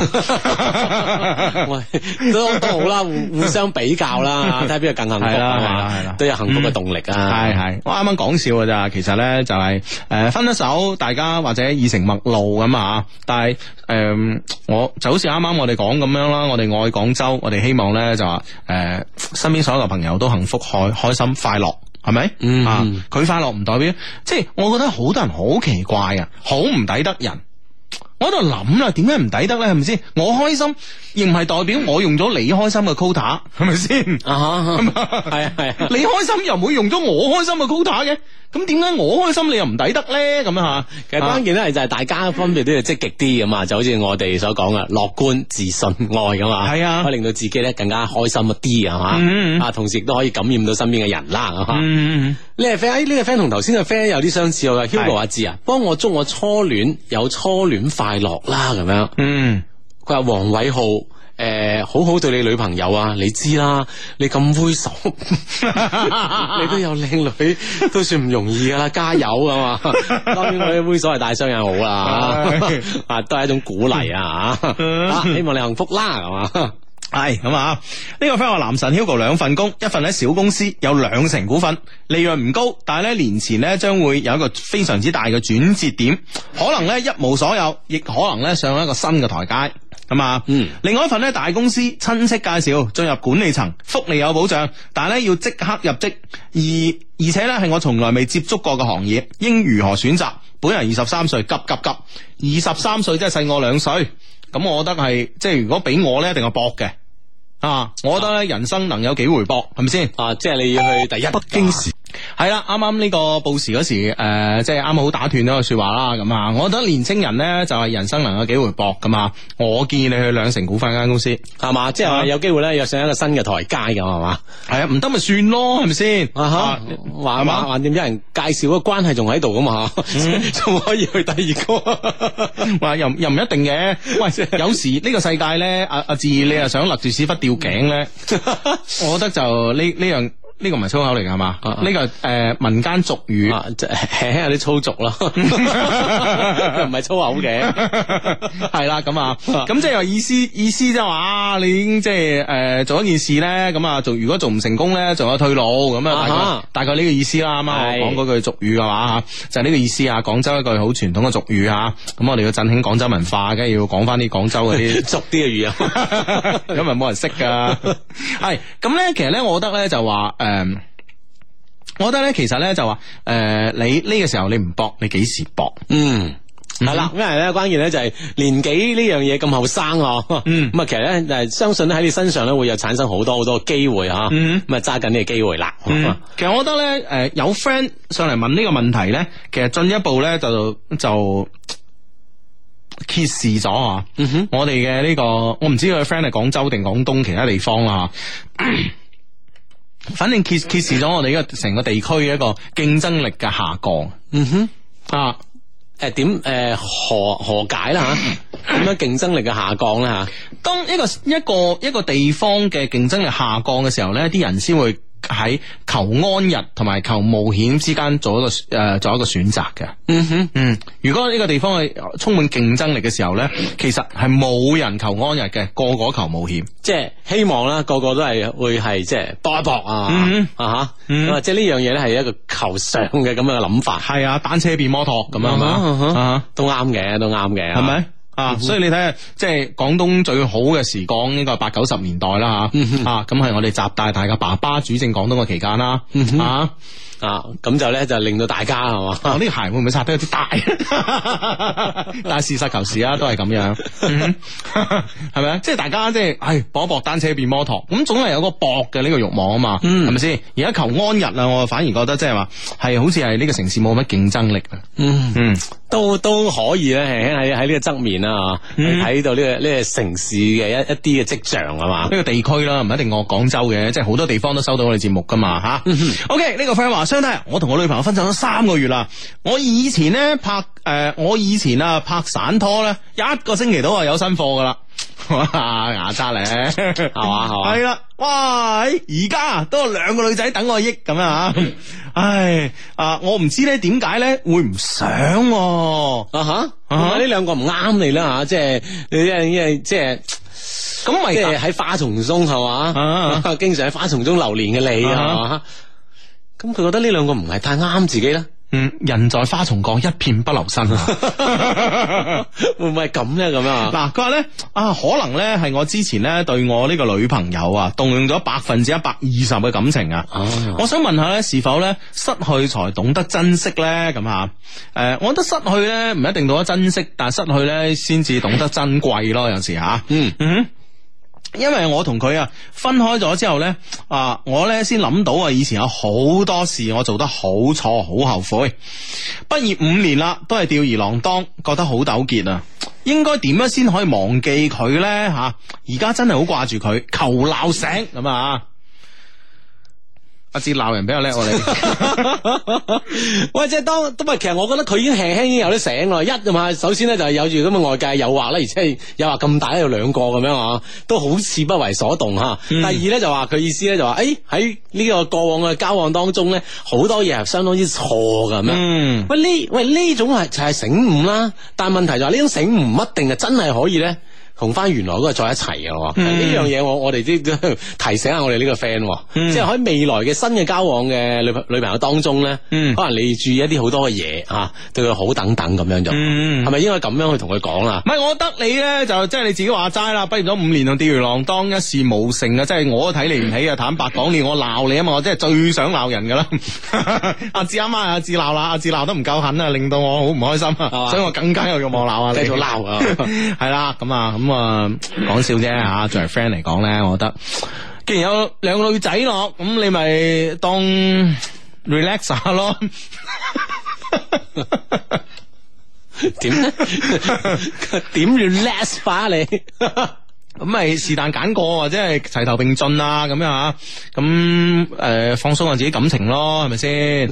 Speaker 1: 喂，都都好啦，互互相比較啦，睇下邊個更幸福啊嘛，係啦，都有幸福嘅動力啊。係係、嗯，我啱啱講笑噶咋，其實咧就係、是、誒、呃、分咗手，大家或者已成陌路咁啊，但係誒、呃、我就好似啱啱我哋講咁樣啦，我哋愛廣州，我哋希望咧就話誒、呃、身邊所有嘅朋友都幸福、開開心、快樂，係咪？嗯啊，佢快樂唔代表，即係我覺得好多人好奇怪啊，好唔抵得人。我喺度諗啦，點解唔抵得咧？係咪先？我開心，亦唔係代表我用咗你開心嘅 quota， 係咪先？啊，係啊係啊，你開心又唔會用咗我開心嘅 quota 嘅，咁點解我開心你又唔抵得咧？咁樣吓，其實關鍵咧就係大家分別都要積極啲咁啊，就好似我哋所講嘅樂觀、自信、愛咁啊，係啊，可以令到自己咧更加開心一啲啊嘛，嗯、啊，同時亦都可以感染到身邊嘅人啦，啊，嗯，呢個 friend 呢個 friend 同頭先嘅 friend 有啲相似啊 ，Hugo 阿志啊，幫我祝我初戀有初戀快樂啦，咁樣，嗯，佢話黃偉浩。誒、呃，好好對你女朋友啊！你知啦，你咁猥瑣，你都有靚女，都算唔容易噶啦，加油啊嘛！當然我啲猥瑣係大傷人好啦，啊，都係一種鼓勵啊！啊，希望你幸福啦，係嘛？係咁啊！呢個 friend 話男神 Hugo 兩份工，一份喺小公司有兩成股份，利潤唔高，但係咧年前咧將會有一個非常之大嘅轉折點，可能咧一無所有，亦可能咧上一個新嘅台階。咁啊，嗯，另外一份咧大公司親戚介紹進入管理層，福利有保障，但係咧要即刻入職，而而且咧係我從來未接觸過嘅行業，應如何選擇？本人二十三歲，急急急，二十三歲即係細我兩歲，咁我覺得係即係如果俾我咧，一定係搏嘅。啊！我覺得咧，人生能有幾回搏，係咪先？啊，即係你要去第一北京時， 係啦，啱啱呢個報時嗰時，誒、呃，即係啱好打斷咗個說話啦，咁啊，我覺得年青人咧就係、是、人生能有機會搏噶嘛，我建議你去兩成股份間公司，
Speaker 3: 係嘛，即係話有機會咧躍上一個新嘅台階咁，係嘛，係
Speaker 1: 啊，唔得咪算咯，係咪先？啊哈，
Speaker 3: 話嘛，橫掂有人介紹個關係仲喺度噶嘛，仲、嗯、可以去第二個，
Speaker 1: 話又又唔一定嘅，喂，有時呢個世界咧，阿阿志你又想勒住屎忽吊頸咧，我覺得就呢呢樣。呢個唔係粗口嚟噶嘛？呢、啊、個誒、呃、民間俗語，
Speaker 3: 輕輕、啊、有啲粗俗咯，唔係粗口嘅，
Speaker 1: 係啦咁啊，咁即係話意思意思即係話你已經即係誒做一件事咧，咁啊做如果做唔成功咧，仲有退路咁啊，大概、啊、大概呢個意思啦。啱啱我講嗰句俗語嘅話吓，就係、是、呢個意思啊。廣州一句好傳統嘅俗語啊，咁我哋要振興廣州文化，梗係要講翻啲廣州嗰啲
Speaker 3: 俗啲嘅語啊，
Speaker 1: 咁咪冇人識噶。係咁咧，其實咧，我覺得咧就話誒。呃我覺得咧，其實咧就話，誒、呃，你呢個時候你唔搏，你幾時搏？嗯，係啦，因為咧關鍵咧就係年紀呢樣嘢咁後生哦，嗯，咁啊其實咧就係相信咧喺你身上咧會有產生好多好多機會吓，嗯，咁啊揸緊呢個機會啦。嗯，其實我覺得咧，誒、呃，有 friend 上嚟問呢個問題咧，其實進一步咧就就揭示咗啊，嗯哼，我哋嘅呢個，我唔知佢 friend 係廣州定廣東其他地方啦。反正揭揭示咗我哋呢個成個地區嘅一個競爭力嘅下降。嗯哼，啊，誒點誒何何解啦吓？點樣競爭力嘅下降咧吓？當一個一個一個地方嘅競爭力下降嘅時候咧，啲人先會喺求安逸同埋求冒險之間做一個誒、呃、做一個選擇嘅。嗯哼，嗯，如果呢個地方係充滿競爭力嘅時候咧，其實係冇人求安逸嘅，個個求冒險，即係希望啦，個個都係會係即係搏一搏啊，嗯、啊吓，咁啊即係呢樣嘢咧係一個求上嘅咁樣嘅諗法。係啊，單車變摩托咁樣啊，都啱嘅，都啱嘅，係咪？啊，所以你睇下，即係廣東最好嘅時光，應該係八九十年代啦吓，啊，咁係我哋習大大嘅爸爸主政廣東嘅期間啦，啊啊，咁就咧就令到大家係嘛，呢個鞋會唔會擦得有啲大？但係事實求是啊，都係咁樣，係咪啊？即係大家即係，唉，搏一搏單車變摩托，咁總係有個搏嘅呢個慾望啊嘛，係咪先？而家求安逸啊，我反而覺得即係話係好似係呢個城市冇乜競爭力啊，嗯嗯，都都可以咧，喺喺呢個側面啊，睇到呢個呢個城市嘅一一啲嘅跡象啊嘛，呢個地區啦，唔一定我廣州嘅，即係好多地方都收到我哋節目噶嘛吓。OK，呢個 friend 話，相睇我同我女朋友分手咗三個月啦，我以前咧拍誒、呃，我以前啊拍散拖咧，一個星期都係有新貨噶啦，哇牙渣咧，係嘛係嘛，係啦，哇而家都有兩個女仔等我益咁啊，唉啊，我唔知咧點解咧會唔想啊吓，呢兩個唔啱你啦吓，即係你因為即係咁咪即係喺花叢中係嘛，經常喺花叢中流連嘅你係嘛。咁佢覺得呢兩個唔係太啱自己咧，嗯，人在花叢過，一片不留身，會唔會係咁咧？咁樣嗱，佢話咧啊，可能咧係我之前咧對我呢個女朋友啊，動用咗百分之一百二十嘅感情啊，哦、我想問下咧，是否咧失去才懂得珍惜咧？咁啊，誒、呃，我覺得失去咧唔一定懂得珍惜，但係失去咧先至懂得珍貴咯，有時吓，嗯嗯。因為我同佢啊分開咗之後呢，啊我呢先諗到啊以前有好多事我做得好錯，好後悔。畢業五年啦，都係吊兒郎當，覺得好糾結啊！應該點樣先可以忘記佢呢？吓、啊，而家真係好掛住佢，求鬧醒咁啊！阿志鬧人比較叻我哋，喂，即係當咁啊！其實我覺得佢已經輕輕已經有啲醒啦。一啊嘛，首先咧就係有住咁嘅外界誘惑啦，而且係誘惑咁大，有兩個咁樣啊，都好似不為所動吓。嗯、第二咧就話佢意思咧就話，誒喺呢個過往嘅交往當中咧，好多嘢係相當之錯噶咁樣。嗯、喂呢喂呢種係就係醒悟啦，但係問題就係呢種醒悟唔一定係真係可以咧。同翻原來嗰個再一齊嘅咯，呢、嗯、樣嘢我我哋都提醒下我哋呢個 friend，、嗯、即係喺未來嘅新嘅交往嘅女女朋友當中咧，嗯、可能你注意一啲好多嘅嘢吓，對佢好等等咁樣就，係咪、嗯、應該咁樣去同佢講啦？唔係，我覺得你咧就即係你自己話齋啦，畢業咗五年同吊兒郎當，一事無成啊！即係我都睇你唔起啊！坦白講，你我鬧你啊嘛，我真係最想鬧人噶啦！阿志阿媽阿志鬧啦，阿志鬧得唔夠狠啊，令到我好唔開心啊，吧所以我更加有欲望鬧啊！繼續鬧啊！係啦，咁啊。咁啊，講笑啫吓，作為 friend 嚟講咧，我覺得既然有兩個女仔咯，咁你咪當 relax 下咯。
Speaker 3: 點咧？點 relax 法你？
Speaker 1: 咁咪是但揀個或者係齊頭並進啊咁樣吓，咁誒、呃、放鬆下自己感情咯，係咪先？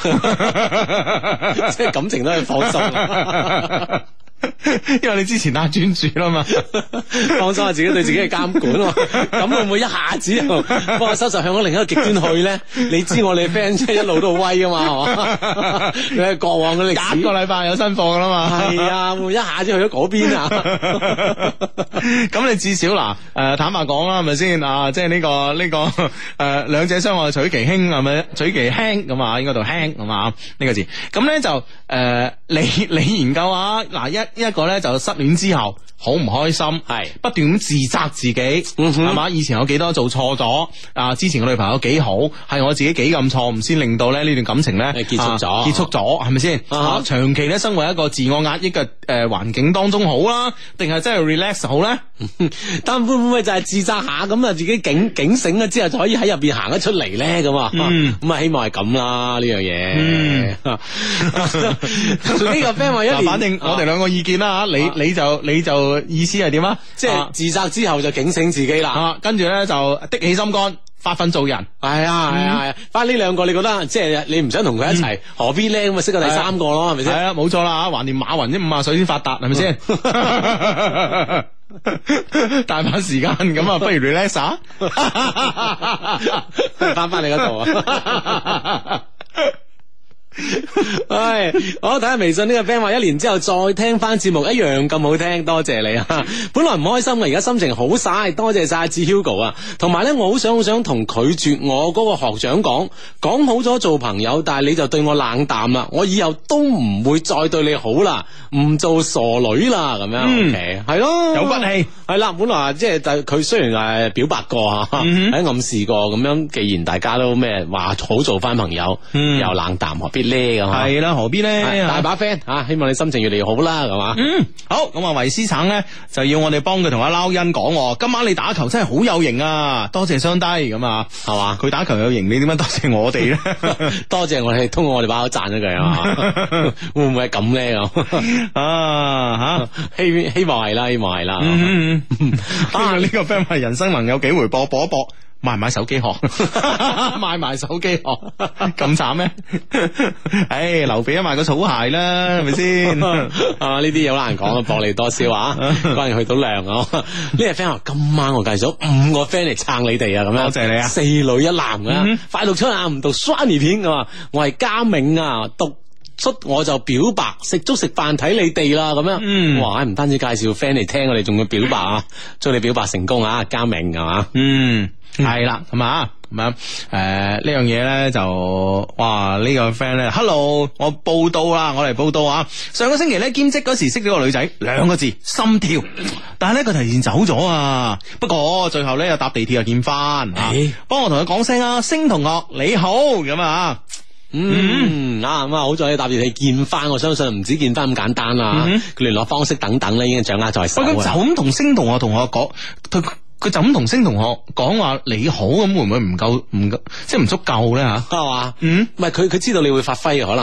Speaker 3: 即係感情都係放鬆。
Speaker 1: 因為你之前太專注啦嘛，
Speaker 3: 放鬆下自己對自己嘅監管，咁會唔會一下子又幫我收拾向咗另一個極端去咧？你知我哋 friend 即係一路都好威噶嘛，係嘛？你係過往嘅歷史，
Speaker 1: 一個禮拜有新貨噶啦嘛，
Speaker 3: 係啊，會唔會一下子去咗嗰邊啊？
Speaker 1: 咁你至少嗱，誒、呃、坦白講啦，係咪先啊？即係呢、這個呢、這個誒兩、呃、者相愛取其輕係咪？取其輕咁啊，應該讀輕係嘛？呢、這個字咁咧就誒、呃，你你研究下嗱一。一個咧就失戀之後好唔開心，係不斷咁自責自己，係嘛、嗯？以前有幾多做錯咗啊？之前個女朋友幾好，係我自己幾咁錯誤先令到咧呢段感情咧
Speaker 3: 結束咗、啊，結束
Speaker 1: 咗係咪先？啊，長期咧生活喺一個自我壓抑嘅誒環境當中好啦，定係真係 relax 好咧？
Speaker 3: 但會唔會就係自責下咁啊？自己警警醒咗之後就可以喺入邊行得出嚟咧？咁啊，咁啊希望係咁啦呢樣嘢。呢個 friend 話一年，
Speaker 1: 反正我哋兩個意見啦吓，你你就你就意思係點啊？
Speaker 3: 即係自責之後就警醒自己啦，
Speaker 1: 跟住咧就的起心肝，發奮做人。
Speaker 3: 係啊係啊係啊，翻呢兩個你覺得即係你唔想同佢一齊，何必咧？咁咪識個第三個咯，係咪先？
Speaker 1: 係啊，冇錯啦，橫掂馬雲啲五啊歲先發達，係咪先？大把時間咁啊，不如 relax 下，
Speaker 3: 翻翻你嗰度啊！唉，我睇下微信呢個 friend 話一年之後再聽翻節目一樣咁好聽，多謝你啊！本來唔開心嘅，而家心情好晒，多謝晒志 Hugo 啊！同埋咧，我好想好想同拒絕我嗰個學長講，講好咗做朋友，但係你就對我冷淡啦，我以後都唔會再對你好啦，唔做傻女啦，咁樣，
Speaker 1: 嗯，
Speaker 3: 係咯，
Speaker 1: 有骨氣，
Speaker 3: 係啦，本來即係但佢雖然係表白過吓，喺、嗯、暗示過咁樣，既然大家都咩話好做翻朋友，嗯、又冷淡，何必？
Speaker 1: 係啦，何必咧？
Speaker 3: 大把 friend 吓，希望你心情越嚟越好啦，係嘛？
Speaker 1: 嗯，好，咁啊，維斯橙咧就要我哋幫佢同阿撈恩講，今晚你打球真係好有型啊！多謝雙低咁啊，係嘛？佢打球有型，你點樣多謝我哋咧？
Speaker 3: 多謝我哋通過我哋把口讚咗佢啊！會唔會係咁咧？啊吓，希希望係啦，希望係啦。
Speaker 1: 嗯嗯，啊呢個 friend 係人生能有幾回搏，搏一搏。買唔買手機殼？買埋手機殼咁慘咩？唉，劉備啊買個草鞋啦，係咪先？
Speaker 3: 啊，呢啲有難講啊，薄利多銷啊，關鍵去到量啊。呢個 friend 話今晚我介紹咗五個 friend 嚟撐你哋啊，咁樣
Speaker 1: 多謝你啊，
Speaker 3: 四女一男啊，嗯、快讀出啊，唔讀 Sunny 片噶嘛，我係嘉銘啊，讀出我就表白，食粥食飯睇你哋啦，咁樣，嗯，哇，唔單止介紹 friend 嚟聽，我哋仲要表白啊，祝你表白成功啊，嘉銘係嘛，
Speaker 1: 嗯。係啦，咁啊，咁樣誒呢樣嘢咧就哇呢、呢個 friend 咧 ，hello，我報到啦，我嚟報到啊！上個星期咧兼職嗰時識咗個女仔，兩個字心跳，但係咧佢提前走咗啊！不過最後咧又搭地鐵又見翻，幫、欸、我同佢講聲啊，星同學你好咁啊！
Speaker 3: 嗯，啊咁啊，好在你搭地鐵見翻，我相信唔止見翻咁簡單啦，佢聯絡方式等等咧已經掌握在手。
Speaker 1: 咁就咁同星同學同學講，佢。佢就咁同星同學講話你好，咁會唔會唔夠唔夠即係唔足夠咧吓？係嘛？嗯，
Speaker 3: 唔係佢佢知道你會發揮嘅可能。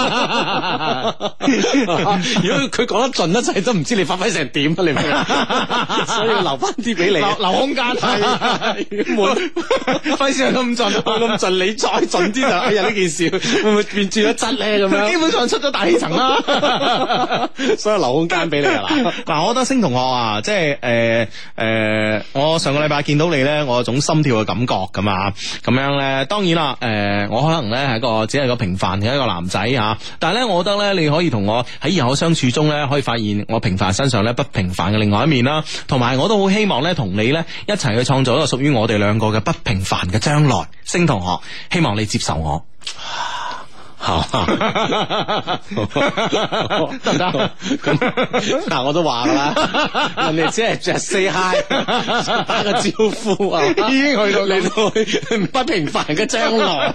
Speaker 3: 如果佢講得盡得滯，都唔知你發揮成點啊！你明唔明？所以要留翻啲俾你，
Speaker 1: 留留空間係，冇費事咁盡，
Speaker 3: 咁盡你再盡啲就哎呀呢件事會唔會變轉咗質咧？咁樣
Speaker 1: 基本上出咗大氣層啦，
Speaker 3: 所以留空間俾你啊！嗱，
Speaker 1: 嗱，我覺得星同學啊，即係誒誒。我上個禮拜見到你咧，我有種心跳嘅感覺咁啊，咁樣咧，當然啦，誒、呃，我可能咧係一個只係個平凡嘅一個男仔吓，但係咧，我覺得咧，你可以同我喺以後相處中咧，可以發現我平凡身上咧不平凡嘅另外一面啦，同埋我都好希望咧同你咧一齊去創造一個屬於我哋兩個嘅不平凡嘅將來，星同學，希望你接受我。好得唔得？咁
Speaker 3: 嗱，我都話噶啦，人哋只係着 say hi 打個招呼啊，
Speaker 1: 已經去到
Speaker 3: 你都不平凡嘅將來。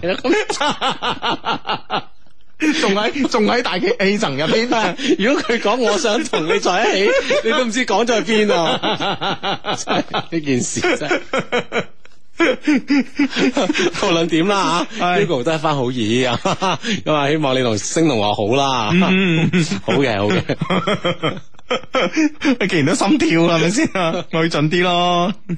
Speaker 1: 仲喺仲喺大氣氣層入邊。
Speaker 3: 如果佢講我想同你在一起，你都唔知講咗去邊啊！呢件事真係。 無論點啦吓
Speaker 1: 係
Speaker 3: ，Hugo 都係番好意啊，咁啊希望你同星同學好啦，好嘅好嘅。
Speaker 1: 既然都心跳啦，係咪先啊？愛盡啲咯。
Speaker 3: 呢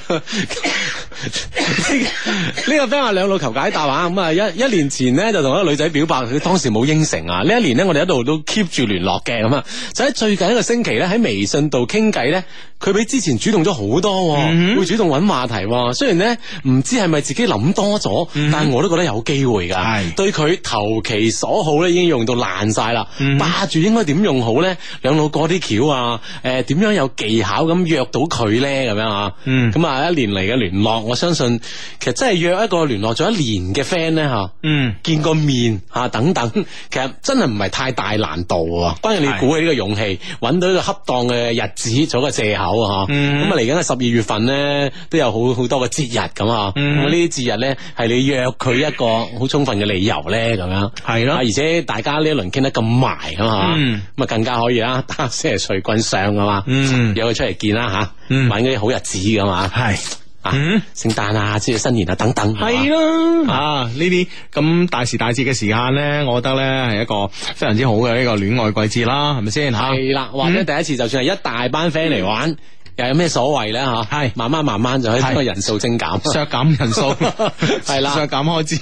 Speaker 3: 個 friend 話兩老求解答啊，咁啊一一年前呢，就同一個女仔表白，佢當時冇應承啊。呢一年呢，我哋一度都 keep 住聯絡嘅，咁啊就喺最近一個星期咧喺微信度傾偈咧，佢比之前主動咗好多，嗯、會主動揾話題。雖然咧唔知係咪自己諗多咗，嗯、但係我都覺得有機會噶。係對佢投其所好咧，已經用到爛晒啦。嗯、霸住應該點用好咧？兩老過啲橋啊，誒、呃，點樣有技巧咁約到佢咧？咁樣啊？嗯，咁啊一年嚟嘅聯絡，我相信其實真係約一個聯絡咗一年嘅 friend 咧吓，嗯，見個面吓、啊、等等，其實真係唔係太大難度啊。關鍵你鼓起呢個勇氣，揾到一個恰當嘅日子做個借口啊。吓、嗯，咁啊嚟緊嘅十二月份咧，都有好好多嘅節日咁啊。咁呢啲節日咧係你約佢一個好充分嘅理由咧，咁樣係咯。而且大家呢一輪傾得咁埋啊嘛，咁啊更加可以啦，打些隨棍上啊嘛，嗯，約佢出嚟見啦吓，嗯，揾嗰啲好日子噶嘛，係啊，聖誕啊，即係新年啊等等，
Speaker 1: 係咯，啊呢啲咁大時大節嘅時間咧，我覺得咧係一個非常之好嘅呢個戀愛季節啦，係咪先吓？係啦，或者第一次就算係一大班 friend 嚟玩。又有咩所謂咧吓？係慢慢慢慢就可以將個人數精減，
Speaker 3: 削減人數
Speaker 1: 係啦，削減開支，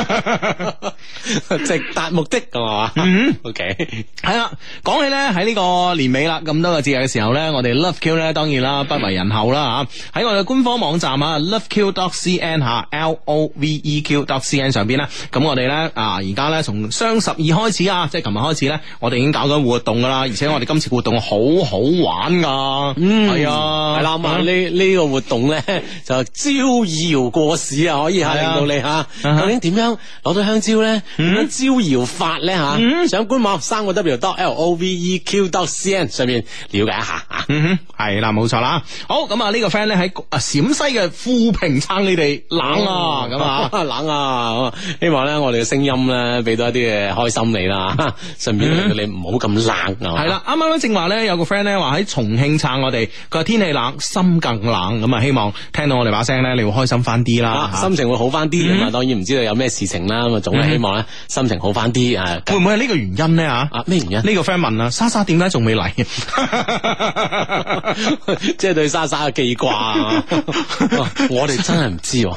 Speaker 3: 直達目的咁啊嘛。嗯，OK，
Speaker 1: 係啦。講起咧喺呢個年尾啦，咁多個節日嘅時候咧，我哋 Love Q 咧當然啦不為人後啦吓。喺我哋官方網站啊 loveq dot cn 吓 ，L O V E Q dot C N 上邊咧，咁我哋咧啊而家咧從雙十二開始啊，即係琴日開始咧，我哋已經搞緊活動噶啦，而且我哋今次活動好好玩噶，嗯，係啊。
Speaker 3: 係啦，咁啊呢呢個活動咧就招搖過市啊，可以吓令到你吓，究竟點樣攞到香蕉咧？點樣招搖法咧吓？上官網三個 W dot L O V E Q dot C N 上面了解一下啊。
Speaker 1: 嗯哼，係啦，冇錯啦。好，咁啊呢個 friend 咧喺陝西嘅富平撐你哋冷啊，咁啊
Speaker 3: 冷啊，希望咧我哋嘅聲音咧俾到一啲嘅開心你啦，順便令到你唔好咁冷啊。
Speaker 1: 係啦，啱啱正話咧有個 friend 咧話喺重慶撐我哋，佢話天氣冷，心更冷，咁啊希望聽到我哋把聲咧，你會開心翻啲啦，
Speaker 3: 心情會好翻啲。咁啊當然唔知道有咩事情啦，咁啊總係希望咧心情好翻啲啊。
Speaker 1: 會唔會係呢個原因咧吓？
Speaker 3: 啊咩原因？
Speaker 1: 呢個 friend 問啊，莎莎點解仲未嚟？
Speaker 3: 即係對莎莎嘅記掛啊！我哋真係唔知。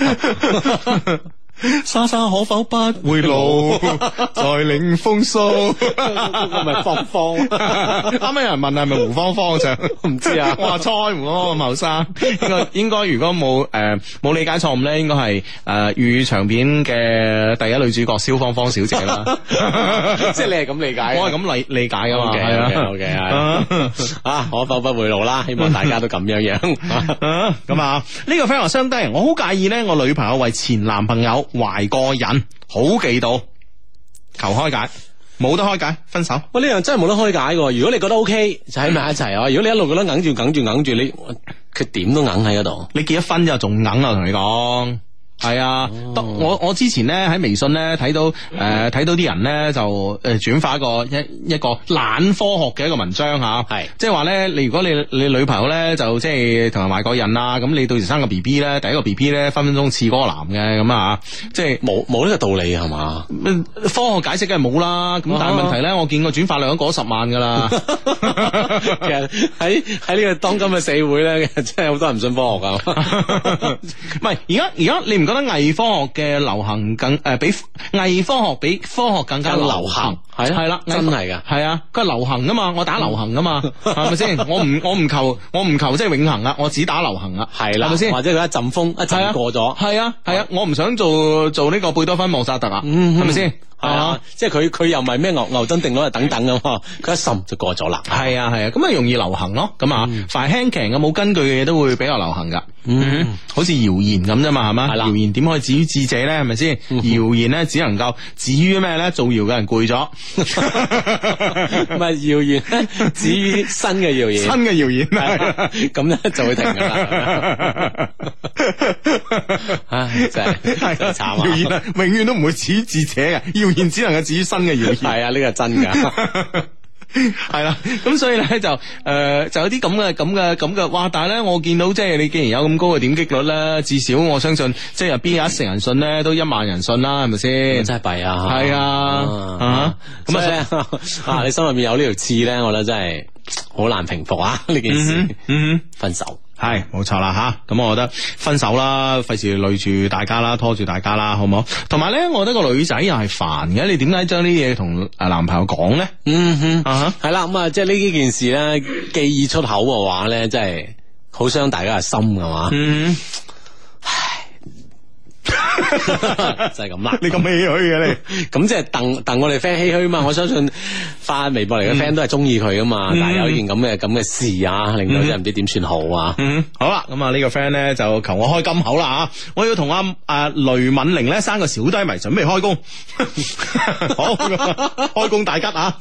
Speaker 1: 莎莎可否不回路，再領風騷？
Speaker 3: 係咪芳芳？
Speaker 1: 啱啱有人問係咪胡芳芳就唔知啊？我話猜胡芳芳咁後生，應該應該如果冇誒冇理解錯誤咧，應該係誒粵語長片嘅第一女主角蕭芳芳小姐啦。
Speaker 3: 即係你係咁理解，
Speaker 1: 我係咁理理解噶嘛。
Speaker 3: 係啊，OK 係啊，可否不回路啦？希望大家都咁樣樣。
Speaker 1: 咁啊，呢個 friend 話相低，我好介意咧，我女朋友為前男朋友懷個孕，好忌到，求開解，冇得開解，分手。
Speaker 3: 喂，呢樣真係冇得開解嘅。如果你覺得 OK，就喺埋一齊啊。如果你一路覺得硬住硬住硬住，你佢點都硬喺嗰度。
Speaker 1: 你結咗婚之後仲硬啊，同你講。係啊，哦、我我之前咧喺微信咧睇到誒睇、呃、到啲人咧就誒轉發一個一一個懶科學嘅一個文章吓，係即係話咧你如果你你女朋友咧就即係同人懷個孕啊，咁你到時生個 B B 咧，第一個 B B 咧分分鐘似嗰個男嘅咁啊，即係冇冇呢個道理係嘛？科學解釋梗係冇啦，咁但係問題咧，我見個轉發量都過十萬噶啦。
Speaker 3: 其實喺喺呢個當今嘅社會咧，真係好多人唔信科學噶。
Speaker 1: 唔係而家而家你唔覺得偽科學嘅流行更誒、呃、比偽科學比科學更加流行？係係啦，
Speaker 3: 真係噶，
Speaker 1: 係啊，佢係流行噶嘛，我打流行噶嘛，係咪先？我唔我唔求我唔求即係永恒啊，我只打流行啊，係啦，係咪先？
Speaker 3: 或者佢一陣風一陣過咗，
Speaker 1: 係啊係啊，我唔想做做呢個貝多芬莫扎特啊，係咪先？
Speaker 3: 係啊，即係佢佢又唔係咩牛牛頓定律啊等等咁，佢一滲就過咗啦。
Speaker 1: 係啊係啊，咁啊容易流行咯。咁啊，凡輕騎嘅冇根據嘅嘢都會比較流行噶。嗯，好似謠言咁啫嘛，係嘛？係啦，謠言點可以止於智者咧？係咪先？謠言咧只能夠止於咩咧？造謠嘅人攰咗。
Speaker 3: 唔係謠言咧，止於新嘅謠言。
Speaker 1: 新嘅謠言啊，
Speaker 3: 咁咧就會停噶啦。唉，真係真係慘啊！
Speaker 1: 謠言啊，永遠都唔會止於智者嘅。謠言只能夠止於新嘅謠言。
Speaker 3: 係啊，呢個係真噶。
Speaker 1: 係啦，咁所以咧就誒、呃、就有啲咁嘅咁嘅咁嘅，哇！但係咧我見到即係你既然有咁高嘅點擊率咧，至少我相信即係入邊有一成人信咧，都一萬人信啦，係咪先？
Speaker 3: 真係弊啊！
Speaker 1: 係啊，啊
Speaker 3: 咁啊啊！你心入面有呢條刺咧，我覺得真係好難平復啊！呢件事，
Speaker 1: 嗯嗯，
Speaker 3: 分手。
Speaker 1: 係冇錯啦吓，咁我覺得分手啦，費事累住大家啦，拖住大家啦，好唔好？同埋咧，我覺得個女仔又係煩嘅，你點解將呢啲嘢同誒男朋友講咧？
Speaker 3: 嗯哼，
Speaker 1: 啊
Speaker 3: 係啦，咁啊，即係呢幾件事咧，既已出口嘅話咧，真係好傷大家嘅心噶嘛。
Speaker 1: 嗯。
Speaker 3: 就係咁啦，
Speaker 1: 你咁唏噓嘅你，
Speaker 3: 咁即係戥戥我哋 friend 唏噓嘛。我相信發微博嚟嘅 friend 都係中意佢噶嘛，嗯、但係有呢件咁嘅咁嘅事啊，令到真係唔知點算好啊。
Speaker 1: 嗯，好啦，咁啊呢個 friend 咧就求我開金口啦啊！我要同阿阿雷敏玲咧生個小低迷，準備開工。好，開工大吉啊！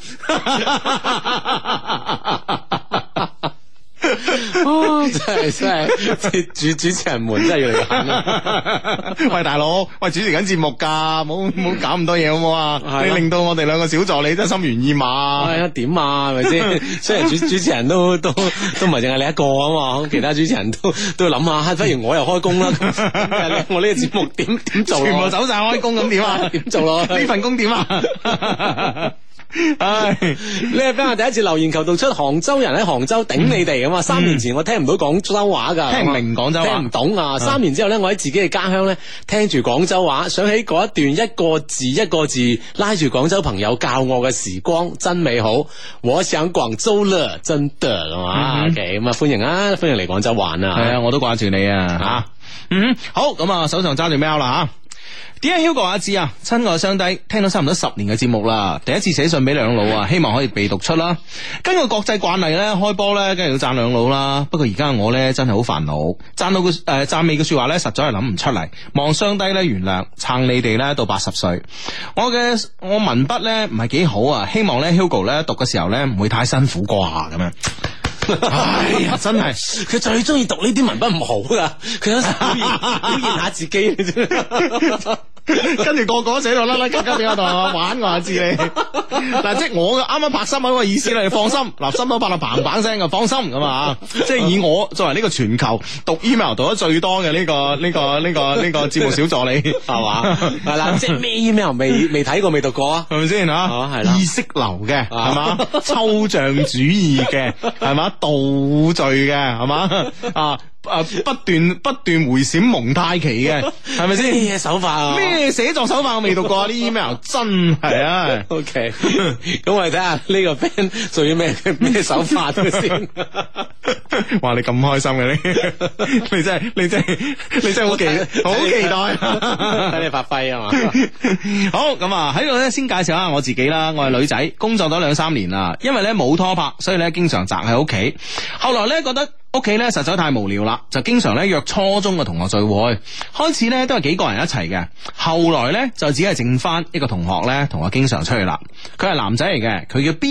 Speaker 3: 哦，真係真係，主主持人們真係要嚟揀啊！
Speaker 1: 喂，大佬，喂，主持緊節目噶，冇冇搞咁多嘢好唔好啊？你令到我哋兩個小助理真心猿意馬。係啊，
Speaker 3: 點啊？係咪先？雖然主主持人都都都唔係淨係你一個啊嘛，其他主持人都都要諗下，不如我又開工啦。我呢個節目點點做？
Speaker 1: 全部走晒開工咁點啊？
Speaker 3: 點做咯？
Speaker 1: 呢份工點啊？
Speaker 3: 唉，呢個 friend 第一次留言求道出杭州人喺杭州頂你哋咁嘛。三年前我聽唔到廣州話噶，
Speaker 1: 聽唔明廣州話，
Speaker 3: 聽唔懂啊。三年之後咧，我喺自己嘅家鄉咧，聽住廣州話，想起嗰一段一個字一個字拉住廣州朋友教我嘅時光，真美好。我想廣州啦，真的係嘛？OK，咁啊歡迎啊，歡迎嚟廣州玩啊！
Speaker 1: 係啊，我都掛住你啊吓。嗯，好，咁啊手上揸住喵啦吓。點解 Hugo 阿志啊，親愛雙低，聽到差唔多十年嘅節目啦，第一次寫信俾兩老啊，希望可以被讀出啦。根據國際慣例咧，開波咧梗係要讚兩老啦。不過而家我咧真係好煩惱，讚到嘅誒讚美嘅說話咧，實在係諗唔出嚟。望雙低咧原諒，撐你哋咧到八十歲。我嘅我文筆咧唔係幾好啊，希望咧 Hugo 咧讀嘅時候咧唔會太辛苦啩咁樣。哎呀，真係
Speaker 3: 佢最中意讀呢啲文筆唔好噶，佢想表現表現下自己。
Speaker 1: 跟住個個寫到甩甩咳咳俾我同我玩，我話知你嗱，即係我嘅啱啱拍心口嘅意思啦，你放心嗱，心口拍到砰砰聲嘅，放心咁啊，即係以我作為呢個全球讀 email 讀得最多嘅呢、呢個呢、呢個呢、呢個呢、呢個節目小助理係嘛，係啦，即係咩 email 未未睇過未讀過啊，係咪先吓？係啦，意識流嘅係嘛，抽象主義嘅係嘛，倒敘嘅係嘛啊。啊！不斷不斷回閃蒙太奇嘅，係咪先？
Speaker 3: 咩手法啊？
Speaker 1: 咩寫作手法我未讀過啊！啲 email 真係啊
Speaker 3: ！OK，咁我哋睇下呢個 friend 做咗咩咩手法先。
Speaker 1: 哇！你咁開心嘅你，你真係你真係你真係好期好期待，
Speaker 3: 睇你發揮啊嘛！
Speaker 1: 好咁啊，喺度咧先介紹下我自己啦。我係女仔，工作咗兩三年啦。因為咧冇拖拍，所以咧經常宅喺屋企。後來咧覺得屋企咧實在太無聊啦，就經常咧約初中嘅同學聚會。開始咧都係幾個人一齊嘅，後來咧就只係剩翻一個同學咧同我經常出去啦。佢係男仔嚟嘅，佢叫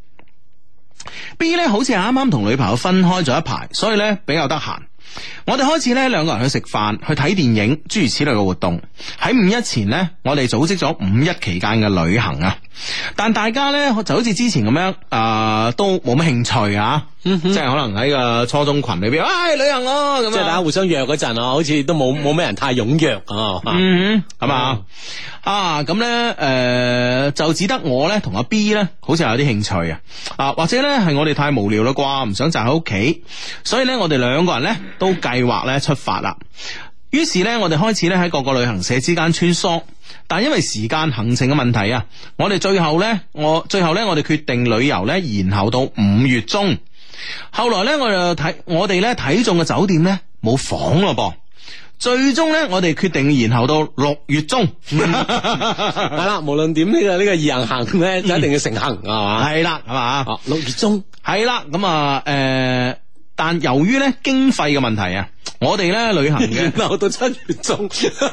Speaker 1: B。B 咧好似係啱啱同女朋友分開咗一排，所以咧比較得閒。我哋開始咧兩個人去食飯、去睇電影，諸如此類嘅活動。喺五一前呢，我哋組織咗五一期間嘅旅行啊。但大家咧就好似之前咁樣，誒、呃、都冇乜興趣啊。嗯、即係可能喺個初中群裏邊，唉、哎、旅行咯，咁即係大家互相約嗰陣啊，好似都冇冇咩人太踴躍啊。嗯，係嘛啊咁咧誒，就只得我咧同阿 B 咧，好似有啲興趣啊。啊或者咧係我哋太無聊啦啩，唔想宅喺屋企，所以咧我哋兩個人咧都計劃咧出發啦。於是咧我哋開始咧喺各個旅行社之間穿梭。但因為時間行程嘅問題啊，我哋最後咧，我最後咧，我哋決定旅遊咧延後到五月中。後來咧，我就睇我哋咧睇中嘅酒店咧冇房咯噃。最終咧，我哋決定延後到六月中。係
Speaker 3: 啦，無論點呢個呢個易行行咧，就一定要成行係嘛？
Speaker 1: 係啦，係嘛？
Speaker 3: 哦，六月中
Speaker 1: 係啦，咁啊，誒。但由於咧經費嘅問題啊，我哋咧旅行嘅
Speaker 3: 留到七月中，唔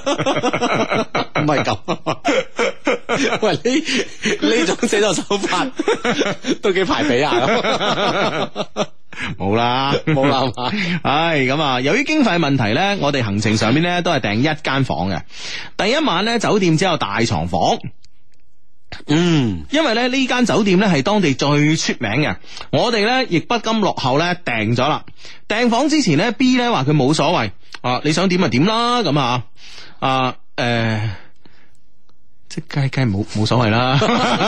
Speaker 3: 係咁。喂，呢呢種寫作手法都幾排比啊！
Speaker 1: 冇啦，
Speaker 3: 冇啦嘛。
Speaker 1: 唉，咁啊，由於經費問題咧，我哋行程上邊咧都係訂一間房嘅。第一晚咧酒店只有大床房。
Speaker 3: 嗯，
Speaker 1: 因為咧呢間酒店咧係當地最出名嘅，我哋咧亦不甘落後咧訂咗啦。訂房之前咧 B 咧話佢冇所謂，啊你想點就點啦咁啊，啊誒、呃，即係梗梗冇冇所謂啦。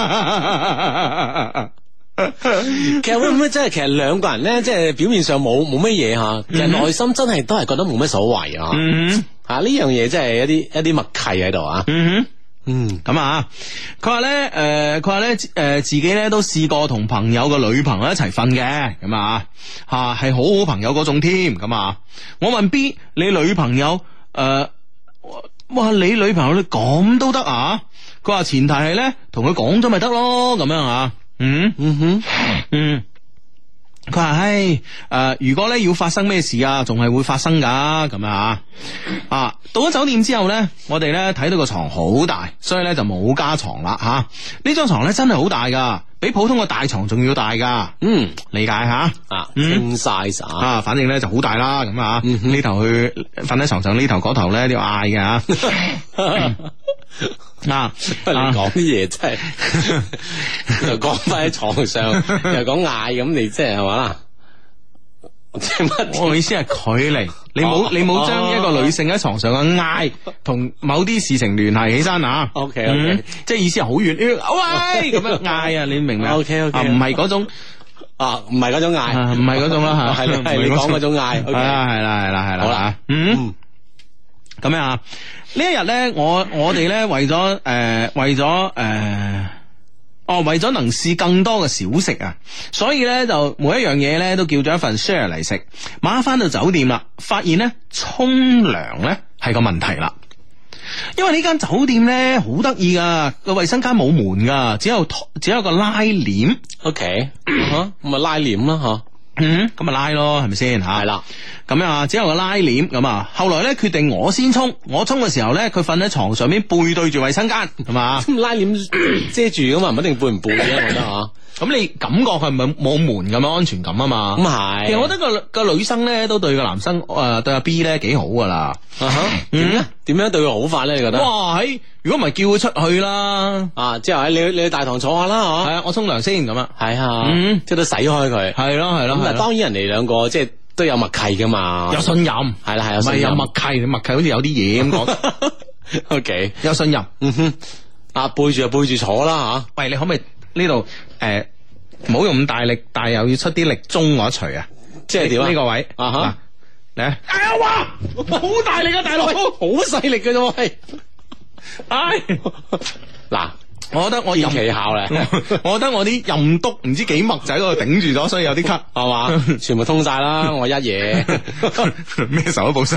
Speaker 3: 其實會唔會真係其實兩個人咧，即係表面上冇冇乜嘢吓，其實內心真係都係覺得冇乜所謂啊。
Speaker 1: 嗯，
Speaker 3: 吓呢樣嘢真係一啲一啲默契喺度啊。
Speaker 1: 嗯。
Speaker 3: 嗯，
Speaker 1: 咁啊，佢話咧，誒、呃，佢話咧，誒、呃，自己咧都試過同朋友嘅女朋友一齊瞓嘅，咁啊，吓係好好朋友嗰種添，咁啊，我問 B， 你女朋友，誒、呃，哇，你女朋友你咁都得啊？佢話前提係咧，同佢講咗咪得咯，咁樣啊，嗯嗯哼，嗯。佢話唉，誒、呃，如果咧要發生咩事啊，仲係會發生噶，咁啊，啊，到咗酒店之後咧，我哋咧睇到個床好大，所以咧就冇加床啦，吓、啊，呢張床咧真係好大噶，比普通嘅大床仲要大噶，嗯，理解吓，啊，king size 啊，反正咧就好大啦，咁啊，呢、嗯、頭去瞓喺床上，呢頭嗰頭咧都要嗌嘅吓。嗱，你講啲嘢真係又講翻喺床上，又講嗌咁，你即係係嘛啦？即係乜？我意思係距離，你冇、哦、你冇將一個女性喺床上嘅嗌同某啲事情聯繫起身啊 ？OK OK，、嗯、即係意思係好遠，喂咁樣嗌啊！你明唔明 ？OK OK， 唔係嗰種啊，唔係嗰種嗌，唔係嗰種啦吓，係係你講嗰種嗌，係啦係啦係啦係啦，好啦，嗯。咁樣啊！呢一日咧，我我哋咧為咗誒、呃、為咗誒、呃、哦為咗能試更多嘅小食啊，所以咧就每一樣嘢咧都叫咗一份 share 嚟食。晚黑翻到酒店啦，發現咧沖涼咧係個問題啦，因為呢間酒店咧好得意噶，個衛生間冇門噶，只有只有個拉簾。OK，吓咁啊拉簾啦吓。嗯，咁咪拉咯，係咪先吓？係啦，咁樣啊，只有個拉簾咁啊。後來咧決定我先沖，我沖嘅時候咧，佢瞓喺床上面背對住衛生間，係嘛？咁拉簾遮住噶嘛，唔一定背唔背嘅，我覺得吓。咁你感覺係咪冇門咁樣安全感啊嘛？咁係。其實我覺得個個女生咧都對個男生誒、呃、對阿 B 咧幾好噶啦。啊哈，點咧？點樣對佢好法咧？你覺得？哇，喺如果唔係叫佢出去啦，啊，之後喺你你去大堂坐下啦，嗬。係啊，我沖涼先咁啊。係啊，嗯，即係都洗開佢。係咯係咯。咁啊，當然人哋兩個即係都有默契噶嘛。有信任。係啦係有信任。唔係有默契，默契好似有啲嘢咁講。O K， 有信任。嗯哼。啊，背住就背住坐啦吓。喂，你可唔可以呢度誒，唔好用咁大力，但係又要出啲力中我一錘啊！即係點啊？呢個位啊哈。嚟，哎呀哇，好大力啊大佬，好細力嘅啫喂，唉，嗱，我覺得我任奇效咧，我覺得我啲任督唔知幾墨仔喺度頂住咗，所以有啲咳，係嘛，全部通晒啦，我一嘢咩仇都報晒，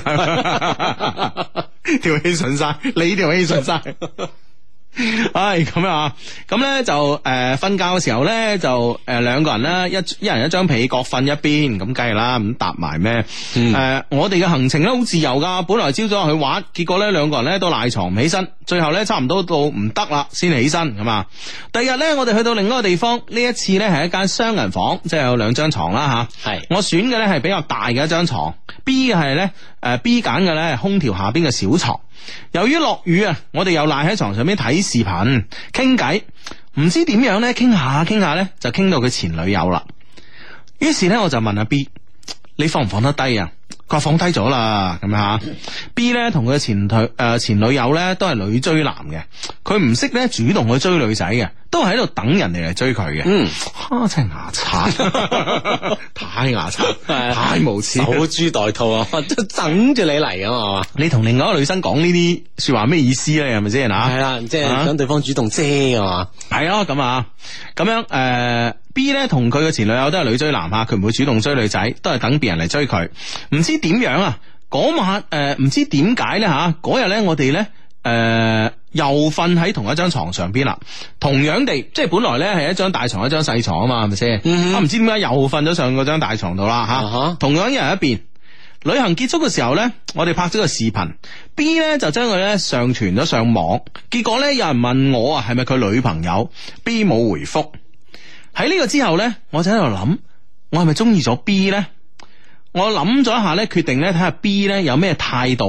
Speaker 1: 條氣順晒，你條氣順晒。唉，咁樣啊，咁咧就誒瞓、呃、覺嘅時候咧就誒兩、呃、個人咧一一人一張被各瞓一邊，咁梗係啦，咁搭埋咩？誒、嗯呃，我哋嘅行程咧好自由噶，本來朝早去玩，結果咧兩個人咧都賴床唔起身，最後咧差唔多到唔得啦先起身，咁啊。第二日咧我哋去到另一個地方，呢一次咧係一間雙人房，即係有兩張床啦吓。係是我選嘅咧係比較大嘅一張床 ，B 嘅係咧誒 B 揀嘅咧係空調下邊嘅小床。由於落雨啊，我哋又賴喺床上邊睇視頻傾偈，唔知點樣咧，傾下傾下咧就傾到佢前女友啦。於是咧我就問阿 B， 你放唔放得低啊？佢話放低咗啦，咁吓。B 咧同佢前女誒前女友咧都係女追男嘅，佢唔識咧主動去追女仔嘅，都係喺度等人哋嚟追佢嘅。嗯，啊真係牙刷，太牙刷，太無恥，守株待兔啊，都等住你嚟啊嘛。你同另外一個女生講呢啲說話咩意思咧？係咪先啊？係啦，即係想對方主動啫啊嘛。係咯，咁啊，咁樣誒。呃 B 咧同佢嘅前女友都係女追男吓，佢唔會主動追女仔，都係等別人嚟追佢。唔知點樣啊？嗰晚誒，唔、呃、知點解咧吓？嗰日咧我哋咧誒又瞓喺同一張床上邊啦。同樣地，即係本來咧係一張大床一張細床啊嘛，係咪先？嗯、哼啊，唔知點解又瞓咗上嗰張大床度啦吓。啊哈同樣一人一邊。旅行結束嘅時候咧，我哋拍咗個視頻 ，B 咧就將佢咧上傳咗上網。結果咧有人問我啊，係咪佢女朋友 ？B 冇回覆。喺呢個之後呢，我就喺度諗，我係咪中意咗 B 呢？我諗咗一下呢，決定呢睇下 B 呢有咩態度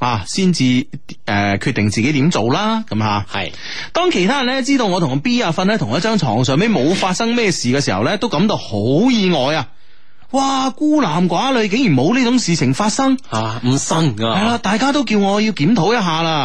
Speaker 1: 啊，先至誒決定自己點做啦，咁吓。
Speaker 3: 係
Speaker 1: 當其他人咧知道我同 B 啊瞓喺同一張床上面冇發生咩事嘅時候咧，都感到好意外啊！哇，孤男寡女竟然冇呢種事情發生
Speaker 3: 啊，唔新噶。
Speaker 1: 係啦，大家都叫我要檢討一下啦。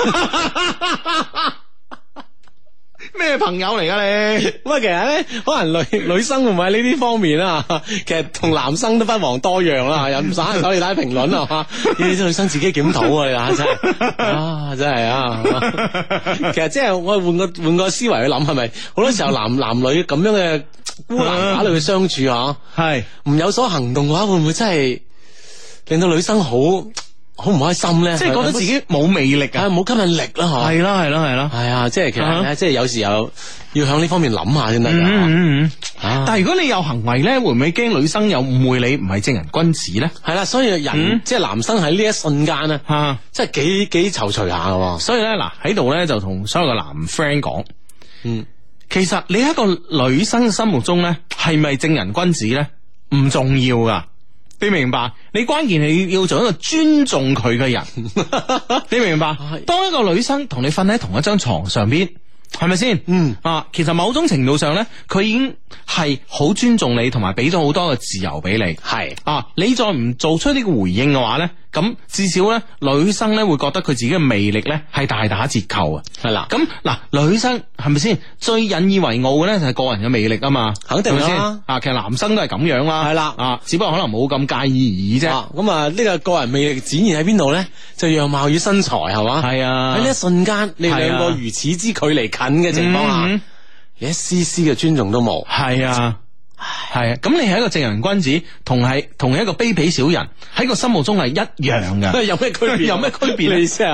Speaker 1: 咩朋友嚟噶你？
Speaker 3: 咁啊，其實咧，可能女女生會唔會喺呢啲方面啊？其實同男生都不遑多讓啦，又唔使手你睇評論啊，呢啲女生自己檢討啊，你啊真係啊，真係啊！其實即係我換個換個思維去諗，係咪好多時候男男女咁樣嘅孤男寡女嘅相處啊，係唔有所行動嘅話，會唔會真係令到女生好？好唔開心咧，
Speaker 1: 即係覺得自己冇魅力啊，
Speaker 3: 冇吸引力啦，嗬。係啦，係啦，係啦。係啊，即係其實咧，即係有時候要向呢方面諗下先得噶。
Speaker 1: 嗯嗯。但係如果你有行為咧，會唔會驚女生又誤會你唔係正人君子咧？係啦，所以人即係男生喺呢一瞬間咧，吓，即係幾幾躊躇下噶。所以咧，嗱喺度咧就同所有嘅男 friend 講，嗯，其實你喺一個女生心目中咧，係咪正人君子咧，唔重要噶。你明白？你關鍵係要做一個尊重佢嘅人，你明白？當一個女生同你瞓喺同一張床上邊，係咪先？嗯啊，其實某種程度上咧，佢已經係好尊重你，同埋俾咗好多嘅自由俾你。係啊，你再唔做出呢個回應嘅話咧，咁至少咧，女生咧會覺得佢自己嘅魅力咧係大打折扣啊。係啦，咁嗱，女生係咪先最引以為傲嘅咧就係個人嘅魅力啊嘛？肯定先啊，其實男生都係咁樣啦。係啦啊，只不過可能冇咁介意而已啫。咁啊，呢個個人魅力展現喺邊度咧？就樣貌與身材係嘛？係啊，喺呢一瞬間，你兩個如此之距離近嘅情況下，嗯、你一絲絲嘅尊重都冇。係啊。係啊，咁你係一個正人君子，同係同一個卑鄙小人喺個心目中係一樣嘅。有咩區別？有咩區別？你意思係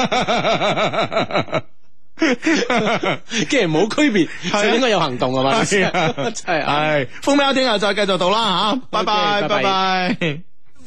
Speaker 1: 嘛？既然冇區別，就應該有行動係嘛？真係，係，封面聽日再繼續讀啦吓，拜拜，拜拜。